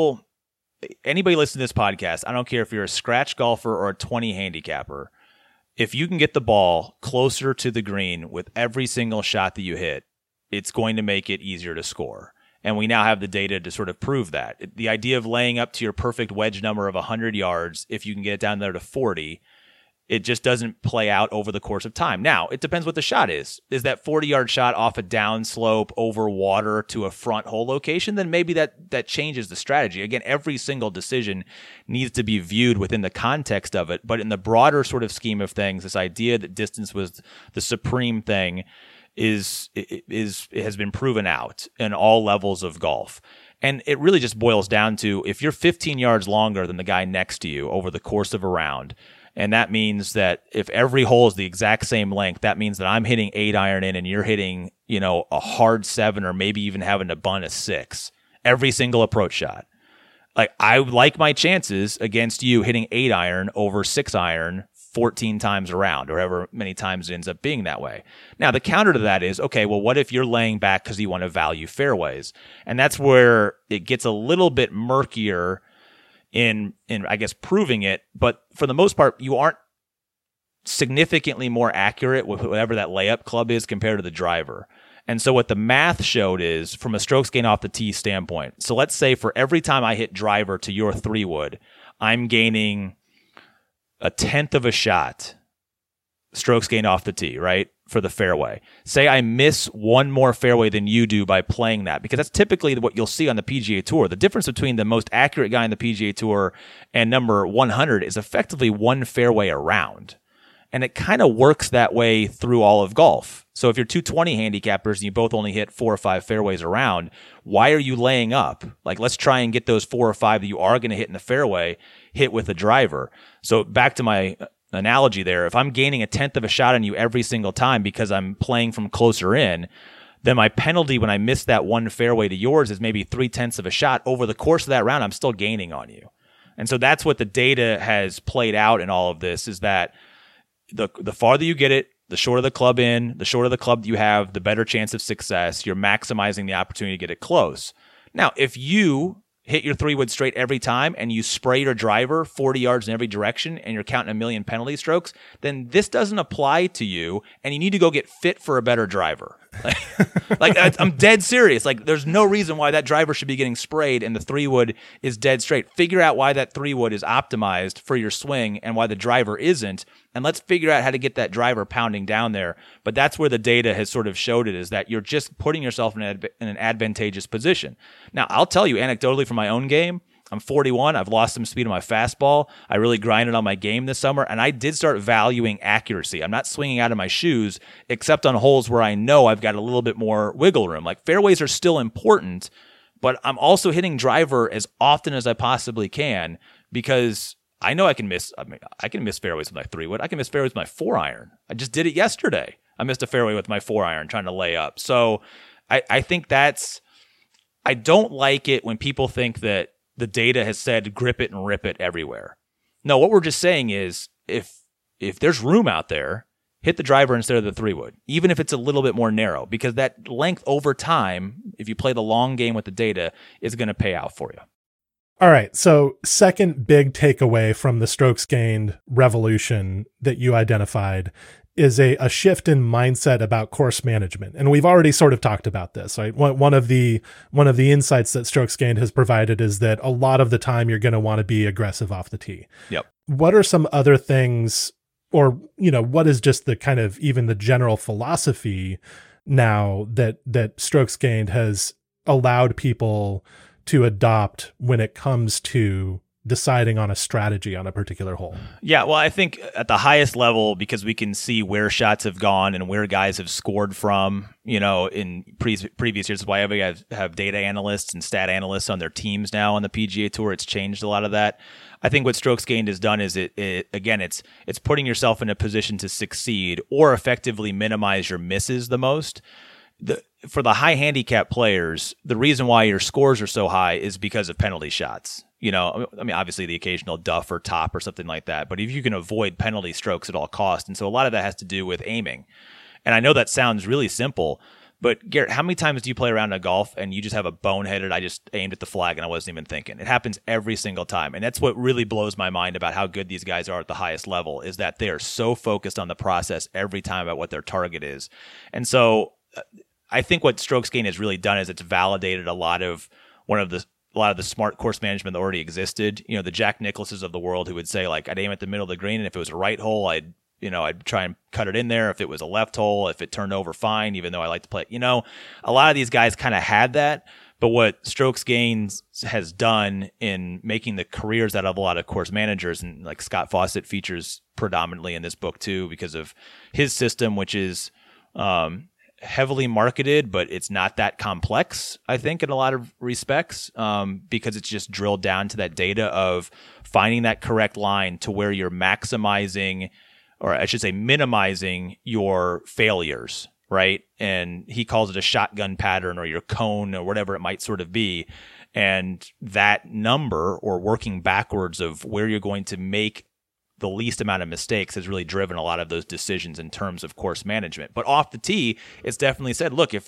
anybody listening to this podcast, I don't care if you're a scratch golfer or a 20 handicapper, if you can get the ball closer to the green with every single shot that you hit, it's going to make it easier to score. And we now have the data to sort of prove that. The idea of laying up to your perfect wedge number of 100 yards, if you can get it down there to 40, it just doesn't play out over the course of time. Now, it depends what the shot is. Is that 40-yard shot off a downslope over water to a front hole location? Then maybe that changes the strategy. Again, every single decision needs to be viewed within the context of it. But in the broader sort of scheme of things, this idea that distance was the supreme thing has been proven out in all levels of golf. And it really just boils down to, if you're 15 yards longer than the guy next to you over the course of a round, and that means that if every hole is the exact same length, that means that I'm hitting 8-iron in and you're hitting, a hard 7 or maybe even having to bunt a 6 every single approach shot. Like, I like my chances against you hitting 8-iron over 6-iron 14 times around, or however many times it ends up being that way. Now, the counter to that is, okay, well, what if you're laying back because you want to value fairways? And that's where it gets a little bit murkier in I guess proving it, but for the most part, you aren't significantly more accurate with whatever that layup club is compared to the driver. And so what the math showed is, from a strokes gain off the tee standpoint, so let's say for every time I hit driver to your 3-wood, I'm gaining 1/10 of a shot strokes gained off the tee, right, for the fairway. Say I miss one more fairway than you do by playing that, because that's typically what you'll see on the PGA Tour. The difference between the most accurate guy in the PGA Tour and number 100 is effectively one fairway around. And it kind of works that way through all of golf. So if you're 220 handicappers and you both only hit 4 or 5 fairways around, why are you laying up? Like, let's try and get those 4 or 5 that you are going to hit in the fairway hit with a driver. So back to my analogy there, if I'm gaining 1/10 of a shot on you every single time because I'm playing from closer in, then my penalty when I miss that one fairway to yours is maybe 3/10 of a shot. Over the course of that round, I'm still gaining on you. And so that's what the data has played out in all of this, is that the farther you get it, The shorter the club in, the shorter the club you have, the better chance of success. You're maximizing the opportunity to get it close. Now, if you hit your 3-wood straight every time and you spray your driver 40 yards in every direction and you're counting 1 million penalty strokes, then this doesn't apply to you and you need to go get fit for a better driver. Like I'm dead serious. Like there's no reason why that driver should be getting sprayed and the 3-wood is dead straight. Figure out why that 3-wood is optimized for your swing and why the driver isn't. And let's figure out how to get that driver pounding down there. But that's where the data has sort of showed it, is that you're just putting yourself in an advantageous position. Now, I'll tell you anecdotally from my own game, I'm 41. I've lost some speed on my fastball. I really grinded on my game this summer, and I did start valuing accuracy. I'm not swinging out of my shoes, except on holes where I know I've got a little bit more wiggle room. Like fairways are still important, but I'm also hitting driver as often as I possibly can because I know I can miss. I mean, I can miss fairways with my 3-wood. I can miss fairways with my 4-iron. I just did it yesterday. I missed a fairway with my 4-iron trying to lay up. So I think I don't like it when people think that the data has said grip it and rip it everywhere. No, what we're just saying is if there's room out there, hit the driver instead of the 3-wood, even if it's a little bit more narrow, because that length over time, if you play the long game with the data, is going to pay out for you. All right. So second big takeaway from the strokes gained revolution that you identified is a shift in mindset about course management. And we've already sort of talked about this, right? One of the insights that strokes gained has provided is that a lot of the time you're going to want to be aggressive off the tee. Yep. What are some other things, or, what is just the kind of even the general philosophy now that strokes gained has allowed people to adopt when it comes to deciding on a strategy on a particular hole? Yeah, well, I think at the highest level, because we can see where shots have gone and where guys have scored from, in previous years. That's why we have data analysts and stat analysts on their teams now on the PGA Tour. It's changed a lot of that. I think what strokes gained has done is it's putting yourself in a position to succeed or effectively minimize your misses the most. For the high handicap players, the reason why your scores are so high is because of penalty shots. Obviously the occasional duff or top or something like that, but if you can avoid penalty strokes at all costs. And so a lot of that has to do with aiming. And I know that sounds really simple, but Garrett, how many times do you play around in golf and you just have a boneheaded, I just aimed at the flag and I wasn't even thinking? It happens every single time. And that's what really blows my mind about how good these guys are at the highest level, is that they are so focused on the process every time about what their target is. And so I think what strokes gain has really done is it's validated a lot of the smart course management that already existed. The Jack Nicklaus's of the world who would say, like, I'd aim at the middle of the green, and if it was a right hole, I'd try and cut it in there. If it was a left hole, if it turned over, fine, even though I like to play. A lot of these guys kind of had that, but what strokes gains has done in making the careers out of a lot of course managers, and like Scott Fawcett features predominantly in this book too, because of his system, which is heavily marketed, but it's not that complex, I think, in a lot of respects, because it's just drilled down to that data of finding that correct line to where you're maximizing, or I should say minimizing, your failures, right? And he calls it a shotgun pattern or your cone or whatever it might sort of be. And that number, or working backwards of where you're going to make the least amount of mistakes, has really driven a lot of those decisions in terms of course management. But off the tee, it's definitely said, look, if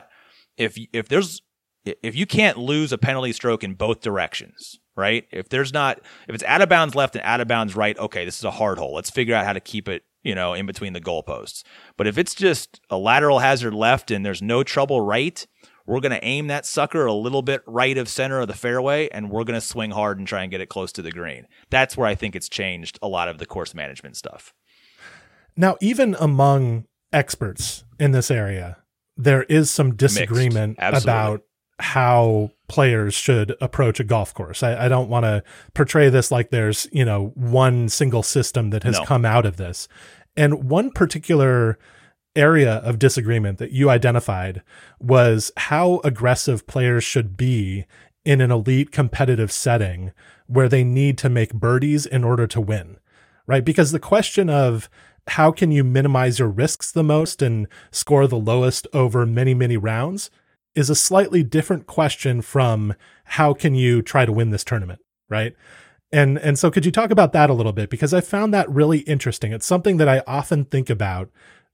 you can't lose a penalty stroke in both directions, right? If it's out of bounds left and out of bounds right, okay, this is a hard hole. Let's figure out how to keep it, in between the goalposts. But if it's just a lateral hazard left and there's no trouble right, we're going to aim that sucker a little bit right of center of the fairway, and we're going to swing hard and try and get it close to the green. That's where I think it's changed a lot of the course management stuff. Now, even among experts in this area, there is some disagreement about how players should approach a golf course. I don't want to portray this like there's, one single system that has come out of this. And one particular area of disagreement that you identified was how aggressive players should be in an elite competitive setting where they need to make birdies in order to win, right? Because the question of how can you minimize your risks the most and score the lowest over many, many rounds is a slightly different question from how can you try to win this tournament, right? And so could you talk about that a little bit? Because I found that really interesting. It's something that I often think about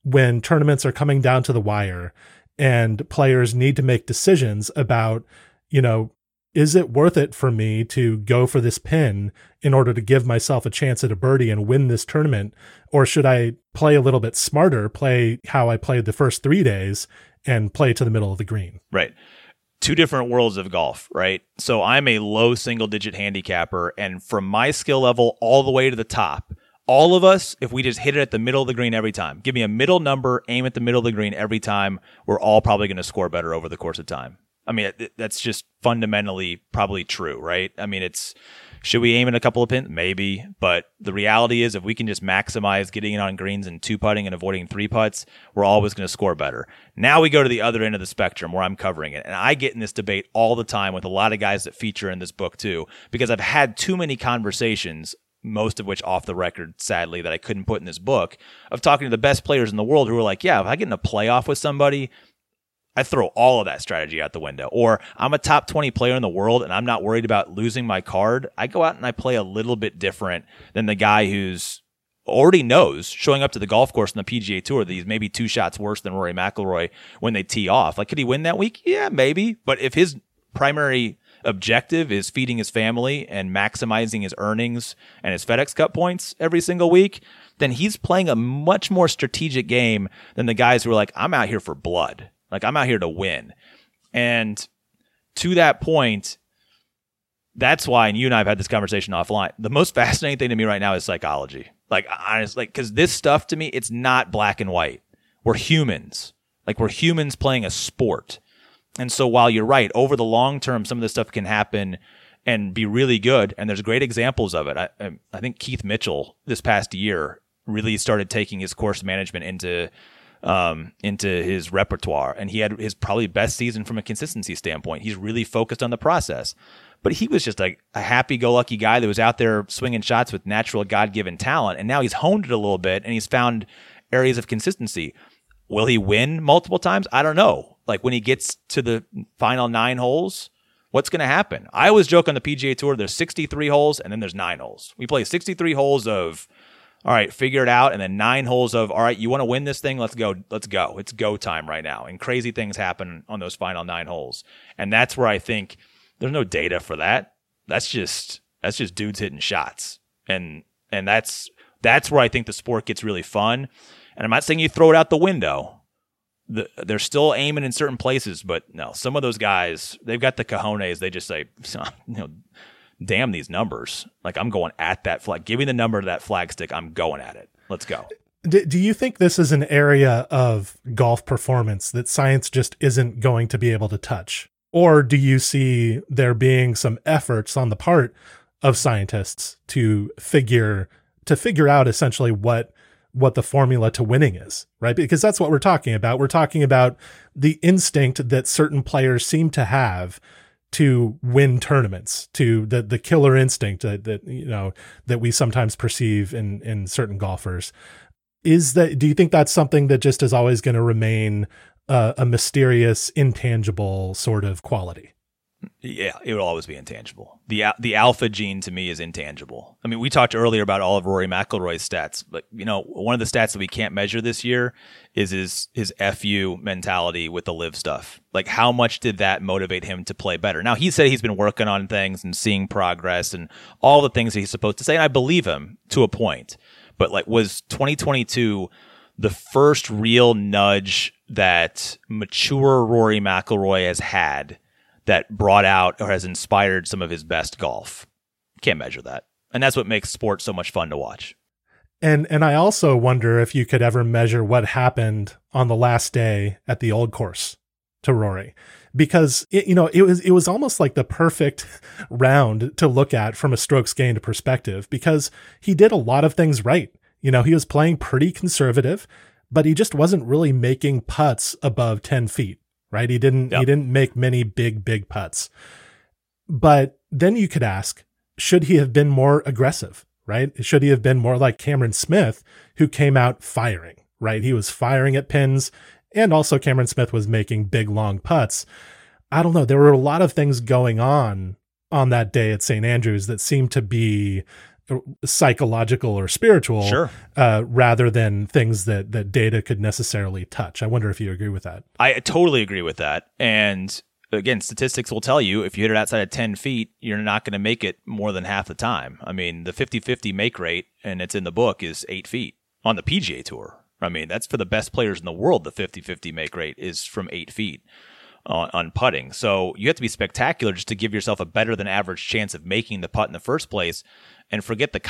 when tournaments are coming down to the wire and players need to make decisions about, is it worth it for me to go for this pin in order to give myself a chance at a birdie and win this tournament? Or should I play a little bit smarter, play how I played the first 3 days and play to the middle of the green? Right. Two different worlds of golf, right? So I'm a low single-digit handicapper, and from my skill level all the way to the top, all of us, if we just hit it at the middle of the green every time, give me a middle number, aim at the middle of the green every time, we're all probably going to score better over the course of time. I mean, that's just fundamentally probably true, right? I mean, should we aim at a couple of pins? Maybe. But the reality is if we can just maximize getting it on greens and 2-putting and avoiding 3-putts, we're always going to score better. Now we go to the other end of the spectrum where I'm covering it. And I get in this debate all the time with a lot of guys that feature in this book too, because I've had too many conversations, most of which off the record, sadly, that I couldn't put in this book, of talking to the best players in the world who are like, yeah, if I get in a playoff with somebody, I throw all of that strategy out the window. Or I'm a top 20 player in the world and I'm not worried about losing my card. I go out and I play a little bit different than the guy who's already knows showing up to the golf course on the PGA Tour that he's maybe 2 shots worse than Rory McIlroy when they tee off. Like, could he win that week? Yeah, maybe. But if his primary objective is feeding his family and maximizing his earnings and his FedEx Cup points every single week, then he's playing a much more strategic game than the guys who are like, I'm out here for blood. Like, I'm out here to win. And to that point, that's why, and you and I have had this conversation offline, the most fascinating thing to me right now is psychology. Like, honestly, because this stuff to me, it's not black and white. We're humans. Like, we're humans playing a sport. And so while you're right, over the long term, some of this stuff can happen and be really good. And there's great examples of it. I think Keith Mitchell this past year really started taking his course management into his repertoire. And he had his probably best season from a consistency standpoint. He's really focused on the process. But he was just a happy-go-lucky guy that was out there swinging shots with natural God-given talent. And now he's honed it a little bit and he's found areas of consistency. Will he win multiple times? I don't know. Like, when he gets to the final 9 holes, what's going to happen? I always joke on the PGA Tour, there's 63 holes and then there's 9 holes. We play 63 holes of, all right, figure it out, and then 9 holes of, all right, you want to win this thing? Let's go. Let's go. It's go time right now. And crazy things happen on those final 9 holes. And that's where I think there's no data for that. That's just dudes hitting shots. And that's where I think the sport gets really fun. And I'm not saying you throw it out the window. They're still aiming in certain places, but no, some of those guys, they've got the cojones. They just say, damn these numbers. Like, I'm going at that flag. Give me the number to that flag stick. I'm going at it. Let's go. Do you think this is an area of golf performance that science just isn't going to be able to touch? Or do you see there being some efforts on the part of scientists to figure out essentially what the formula to winning is, right? Because that's what we're talking about. We're talking about the instinct that certain players seem to have to win tournaments, to the killer instinct that we sometimes perceive in certain golfers. Do you think that's something that just is always going to remain a mysterious, intangible sort of quality? Yeah, it will always be intangible. The alpha gene to me is intangible. I mean, we talked earlier about all of Rory McIlroy's stats, but one of the stats that we can't measure this year is his FU mentality with the live stuff. Like, how much did that motivate him to play better? Now, he said he's been working on things and seeing progress and all the things that he's supposed to say, and I believe him to a point. But like, was 2022 the first real nudge that mature Rory McIlroy has had that brought out or has inspired some of his best golf? Can't measure that. And that's what makes sports so much fun to watch. And I also wonder if you could ever measure what happened on the last day at the Old Course to Rory, because it was almost like the perfect round to look at from a strokes gained perspective, because he did a lot of things right. He was playing pretty conservative, but he just wasn't really making putts above 10 feet. Right. He didn't make many big putts. But then you could ask, should he have been more aggressive? Right. Should he have been more like Cameron Smith, who came out firing? Right. He was firing at pins, and also Cameron Smith was making big, long putts. I don't know. There were a lot of things going on that day at St. Andrews that seemed to be psychological or spiritual, Sure. Rather than things that data could necessarily touch. I wonder if you agree with that. I totally agree with that. And again, statistics will tell you if you hit it outside of 10 feet, you're not going to make it more than half the time. I mean, the 50-50 make rate, and it's in the book, is 8 feet on the PGA Tour. I mean, that's for the best players in the world. The 50-50 make rate is from 8 feet on putting. So you have to be spectacular just to give yourself a better than average chance of making the putt in the first place, and forget the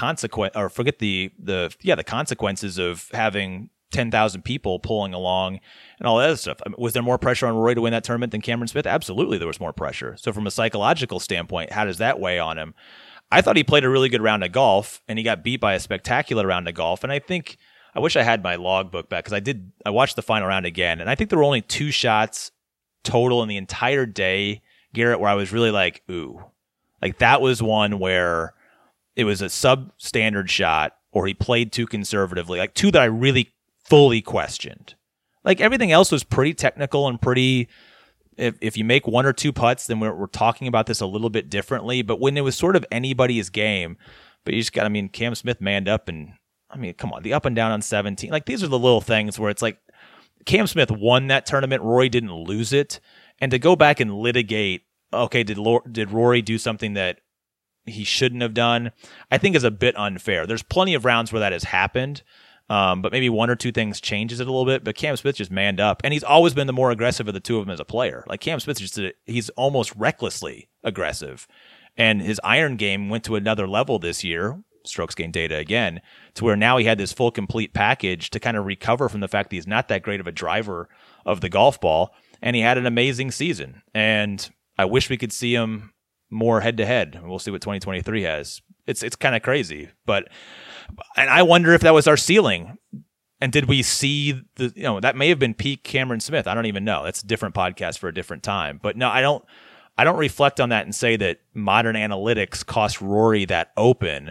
consequences of having 10,000 people pulling along and all that other stuff. I mean, was there more pressure on Rory to win that tournament than Cameron Smith? Absolutely, there was more pressure. So from a psychological standpoint, how does that weigh on him? I thought he played a really good round of golf, and he got beat by a spectacular round of golf. And I wish I had my logbook back, because I watched the final round again, and I think there were only 2 shots total in the entire day, Garrett, where I was really like, ooh. Like, that was one where it was a substandard shot, or he played too conservatively. Like, 2 that I really fully questioned. Like, everything else was pretty technical and pretty, if you make 1 or 2 putts, then we're talking about this a little bit differently. But when it was sort of anybody's game, but you just got, I mean, Cam Smith manned up, and I mean, come on, the up and down on 17. Like, these are the little things where it's like, Cam Smith won that tournament, Rory didn't lose it. And to go back and litigate, okay, did Rory do something that he shouldn't have done, I think is a bit unfair. There's plenty of rounds where that has happened. But maybe 1 or 2 things changes it a little bit. But Cam Smith just manned up, and he's always been the more aggressive of the 2 of them as a player. Like, Cam Smith he's almost recklessly aggressive, and his iron game went to another level this year. Strokes gained data again, to where now he had this full complete package to kind of recover from the fact that he's not that great of a driver of the golf ball, and he had an amazing season. And I wish we could see him more head to head. We'll see what 2023 has. It's kind of crazy, and I wonder if that was our ceiling. And did we see that may have been peak Cameron Smith? I don't even know. That's a different podcast for a different time. But no, I don't reflect on that and say that modern analytics cost Rory that Open.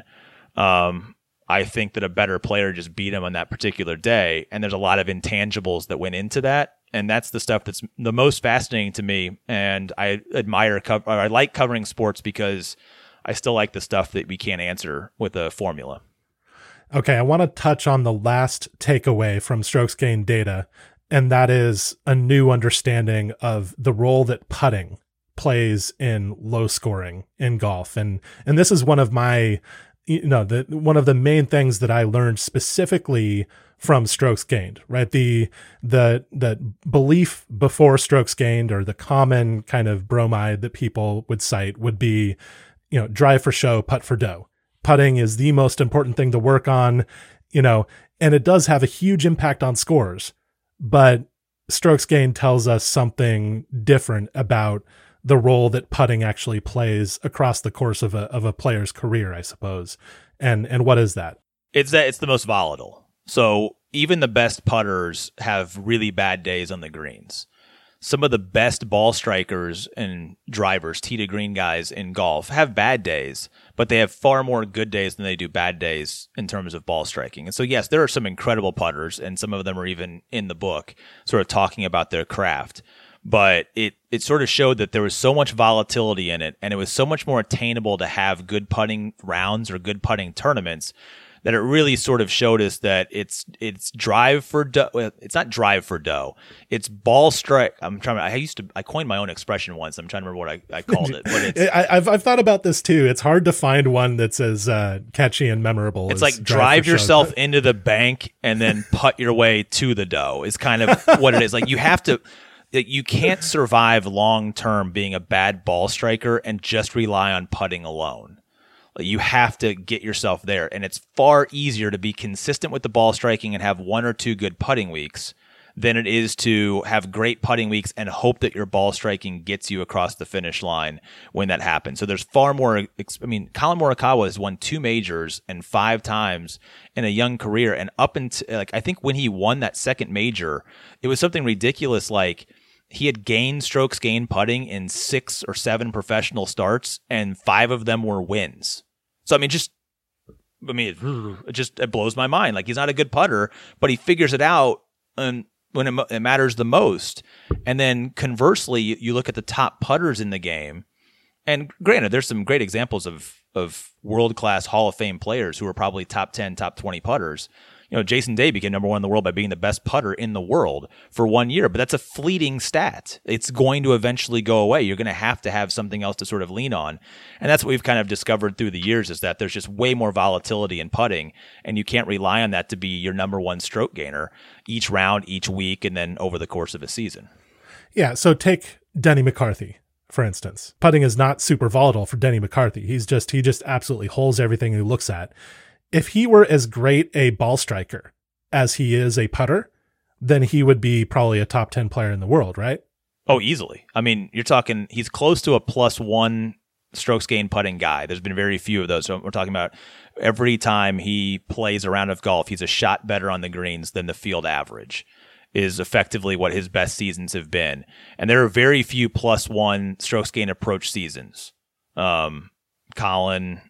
I think that a better player just beat him on that particular day, and there's a lot of intangibles that went into that, and that's the stuff that's the most fascinating to me. And I I like covering sports because I still like the stuff that we can't answer with a formula. Okay, I want to touch on the last takeaway from strokes gained data, and that is a new understanding of the role that putting plays in low scoring in golf. And this is one of my, one of the main things that I learned specifically from strokes gained, right? The belief before strokes gained, or the common kind of bromide that people would cite, would be, drive for show, putt for dough. Putting is the most important thing to work on, and it does have a huge impact on scores, but strokes gained tells us something different about the role that putting actually plays across the course of a player's career, I suppose. And what is that? It's the most volatile. So even the best putters have really bad days on the greens. Some of the best ball strikers and drivers, tee to green guys in golf, have bad days, but they have far more good days than they do bad days in terms of ball striking. And so, yes, there are some incredible putters, and some of them are even in the book sort of talking about their craft. But it sort of showed that there was so much volatility in it, and it was so much more attainable to have good putting rounds or good putting tournaments, that it really sort of showed us that it's drive for dough. It's not drive for dough. It's ball strike. I coined my own expression once. I'm trying to remember what I called it. But it's, I've thought about this too. It's hard to find one that's as catchy and memorable. It's like drive yourself into the bank and then putt your way to the dough is kind of what it is. Like, you can't survive long-term being a bad ball striker and just rely on putting alone. You have to get yourself there, and it's far easier to be consistent with the ball striking and have 1 or 2 good putting weeks than it is to have great putting weeks and hope that your ball striking gets you across the finish line when that happens. So there's far more. Colin Morikawa has won 2 majors and 5 times in a young career, and up until I think when he won that second major, it was something ridiculous like he had gained strokes gained putting in 6 or 7 professional starts, and 5 of them were wins. So, it blows my mind. Like, he's not a good putter, but he figures it out when it matters the most. And then conversely, you look at the top putters in the game, and granted, there's some great examples of of world-class Hall of Fame players who are probably top 10, top 20 putters. Jason Day became number one in the world by being the best putter in the world for 1 year, but that's a fleeting stat. It's going to eventually go away. You're going to have something else to sort of lean on. And that's what we've kind of discovered through the years, is that there's just way more volatility in putting, and you can't rely on that to be your number one stroke gainer each round, each week, and then over the course of a season. Yeah, so take Denny McCarthy, for instance. Putting is not super volatile for Denny McCarthy. He just absolutely holes everything he looks at. If he were as great a ball striker as he is a putter, then he would be probably a top 10 player in the world, right? Oh, easily. I mean, you're talking, he's close to a +1 strokes gained putting guy. There's been very few of those. So we're talking about every time he plays a round of golf, he's a shot better on the greens than the field average, is effectively what his best seasons have been. And there are very few +1 strokes gained approach seasons. Colin,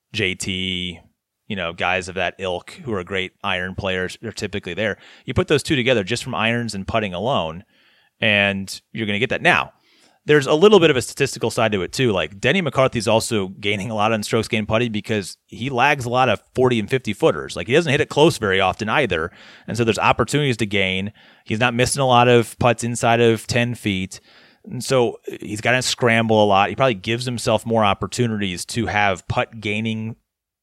JT, guys of that ilk who are great iron players are typically there. You put those two together just from irons and putting alone, and you're going to get that. Now, there's a little bit of a statistical side to it too. Like Denny McCarthy's also gaining a lot on strokes gained putting because he lags a lot of 40 and 50 footers. Like he doesn't hit it close very often either. And so there's opportunities to gain. He's not missing a lot of putts inside of 10 feet. And so he's got to scramble a lot. He probably gives himself more opportunities to have putt gaining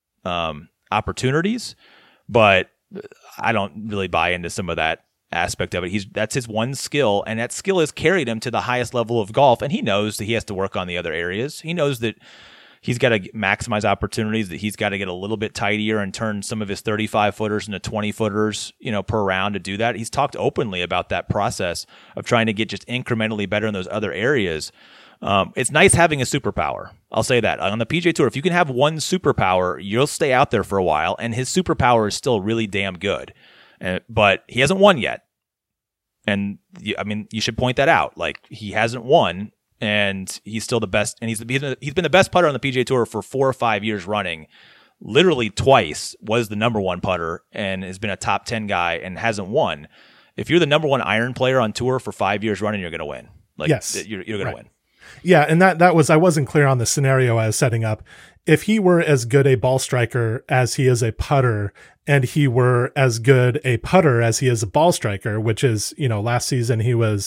opportunities, but I don't really buy into some of that aspect of it. That's his one skill, and that skill has carried him to the highest level of golf, and he knows that he has to work on the other areas. He knows that he's got to maximize opportunities, that he's got to get a little bit tidier and turn some of his 35 footers into 20 footers, per round to do that. He's talked openly about that process of trying to get just incrementally better in those other areas. It's nice having a superpower. I'll say that. On the PGA Tour, if you can have one superpower, you'll stay out there for a while, and his superpower is still really damn good. But he hasn't won yet. And, you should point that out. Like, he hasn't won, and he's still the best. And he's been the best putter on the PGA Tour for 4 or 5 years running. Literally twice was the number one putter and has been a top 10 guy and hasn't won. If you're the number one iron player on tour for 5 years running, you're going to win. Yes. You're going to win. Yeah, and that was, I wasn't clear on the scenario I was setting up. If he were as good a ball striker as he is a putter, and he were as good a putter as he is a ball striker, which is, last season he was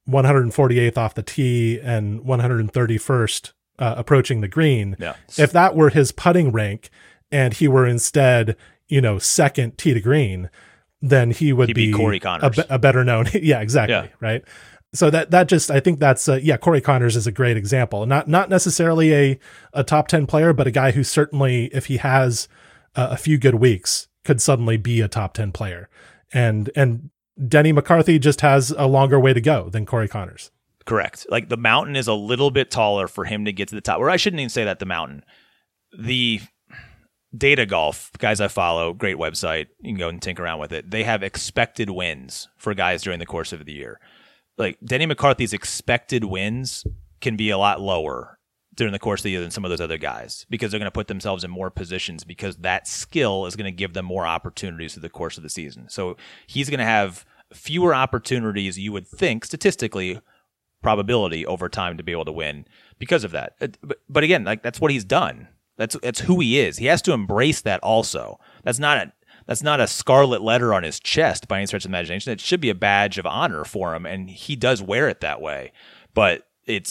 148th off the tee and 131st approaching the green. Yeah. If that were his putting rank and he were instead, second tee to green, then he'd be Corey Connors. a better known. Yeah, exactly. Yeah. Right. So that just, I think that's, Corey Connors is a great example. Not necessarily a top 10 player, but a guy who certainly, if he has a few good weeks, could suddenly be a top 10 player. And Denny McCarthy just has a longer way to go than Corey Connors. Correct. Like the mountain is a little bit taller for him to get to the top. Or I shouldn't even say that, the mountain. The Data Golf, guys I follow, great website. You can go and tinker around with it. They have expected wins for guys during the course of the year. Like Denny McCarthy's expected wins can be a lot lower during the course of the year than some of those other guys, because they're going to put themselves in more positions, because that skill is going to give them more opportunities through the course of the season. So he's going to have fewer opportunities, you would think, statistically, probability over time, to be able to win because of that. But again, like that's what he's done. That's who he is. He has to embrace that also. That's not a scarlet letter on his chest by any stretch of imagination. It should be a badge of honor for him, and he does wear it that way. But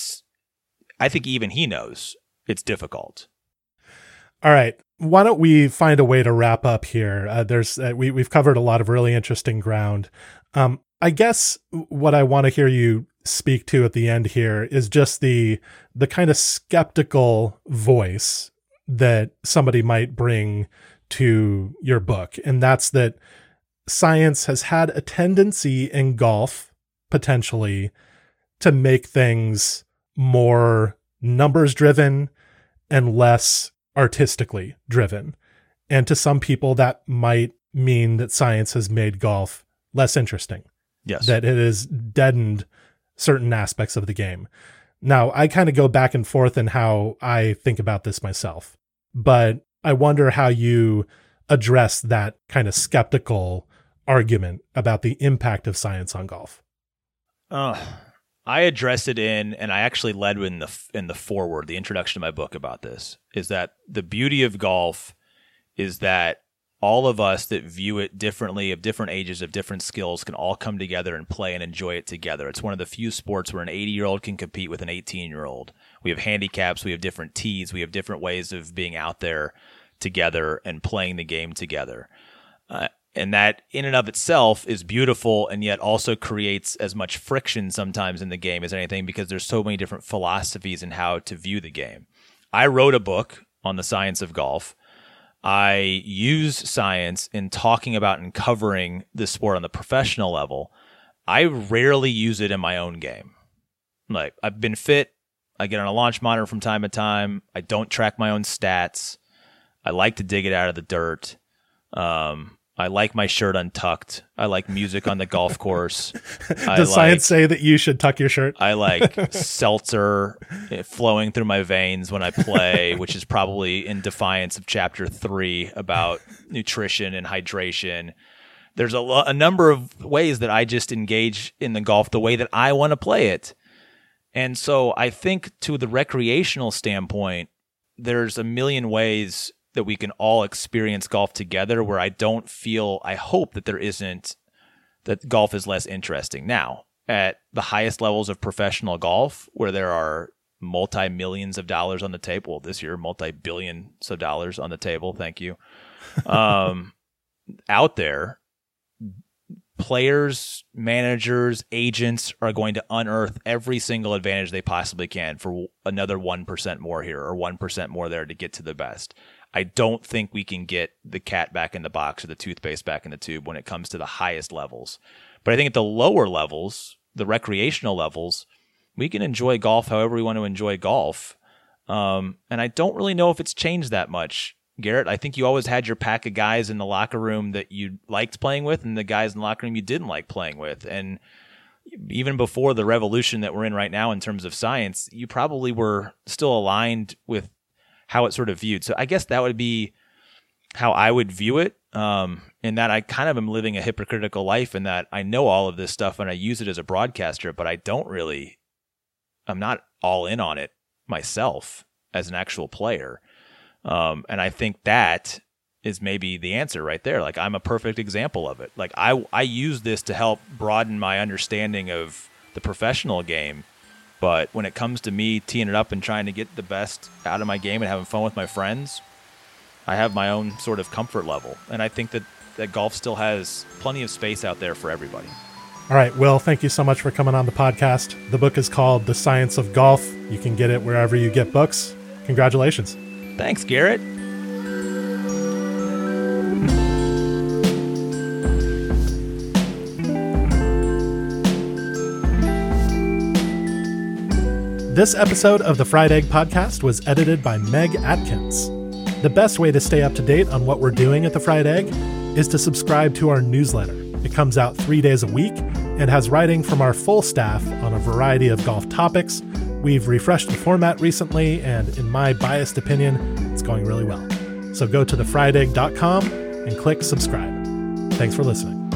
I think even he knows it's difficult. All right. Why don't we find a way to wrap up here? We've covered a lot of really interesting ground. I guess what I want to hear you speak to at the end here is just the kind of skeptical voice that somebody might bring to your book. And that's that science has had a tendency in golf, potentially, to make things more numbers driven and less artistically driven. And to some people, that might mean that science has made golf less interesting. Yes. That it has deadened certain aspects of the game. Now, I kind of go back and forth in how I think about this myself, but I wonder how you address that kind of skeptical argument about the impact of science on golf. I I addressed it and I actually led in the foreword, the introduction to my book about this, is that the beauty of golf is that all of us that view it differently, of different ages, of different skills, can all come together and play and enjoy it together. It's one of the few sports where an 80-year-old can compete with an 18-year-old. We have handicaps, we have different tees, we have different ways of being out there together and playing the game together. And that in and of itself is beautiful, and yet also creates as much friction sometimes in the game as anything, because there's so many different philosophies in how to view the game. I wrote a book on the science of golf. I use science in talking about and covering this sport on the professional level. I rarely use it in my own game. Like, I've been fit. I get on a launch monitor from time to time. I don't track my own stats. I like to dig it out of the dirt. I like my shirt untucked. I like music on the golf course. Does science say that you should tuck your shirt? I like seltzer flowing through my veins when I play, which is probably in defiance of chapter 3 about nutrition and hydration. There's a number of ways that I just engage in the golf the way that I want to play it. And so I think to the recreational standpoint, there's a million ways that we can all experience golf together, where I hope that that golf is less interesting. Now, at the highest levels of professional golf, where there are multi-millions of dollars on the table, this year, multi-billions of dollars on the table, thank you, out there, players, managers, agents are going to unearth every single advantage they possibly can for another 1% more here or 1% more there to get to the best. I don't think we can get the cat back in the box or the toothpaste back in the tube when it comes to the highest levels. But I think at the lower levels, the recreational levels, we can enjoy golf however we want to enjoy golf. And I don't really know if it's changed that much, Garrett. I think you always had your pack of guys in the locker room that you liked playing with and the guys in the locker room you didn't like playing with. And even before the revolution that we're in right now in terms of science, you probably were still aligned with how it's sort of viewed. So I guess that would be how I would view it, in that I kind of am living a hypocritical life in that I know all of this stuff and I use it as a broadcaster, but I'm not all in on it myself as an actual player. And I think that is maybe the answer right there. Like, I'm a perfect example of it. Like, I use this to help broaden my understanding of the professional game. But when it comes to me teeing it up and trying to get the best out of my game and having fun with my friends, I have my own sort of comfort level. And I think that golf still has plenty of space out there for everybody. All right, Will, thank you so much for coming on the podcast. The book is called The Science of Golf. You can get it wherever you get books. Congratulations. Thanks, Garrett. This episode of the Fried Egg Podcast was edited by Meg Atkins. The best way to stay up to date on what we're doing at the Fried Egg is to subscribe to our newsletter. It comes out 3 days a week and has writing from our full staff on a variety of golf topics. We've refreshed the format recently, and in my biased opinion, it's going really well. So go to thefriedegg.com and click subscribe. Thanks for listening.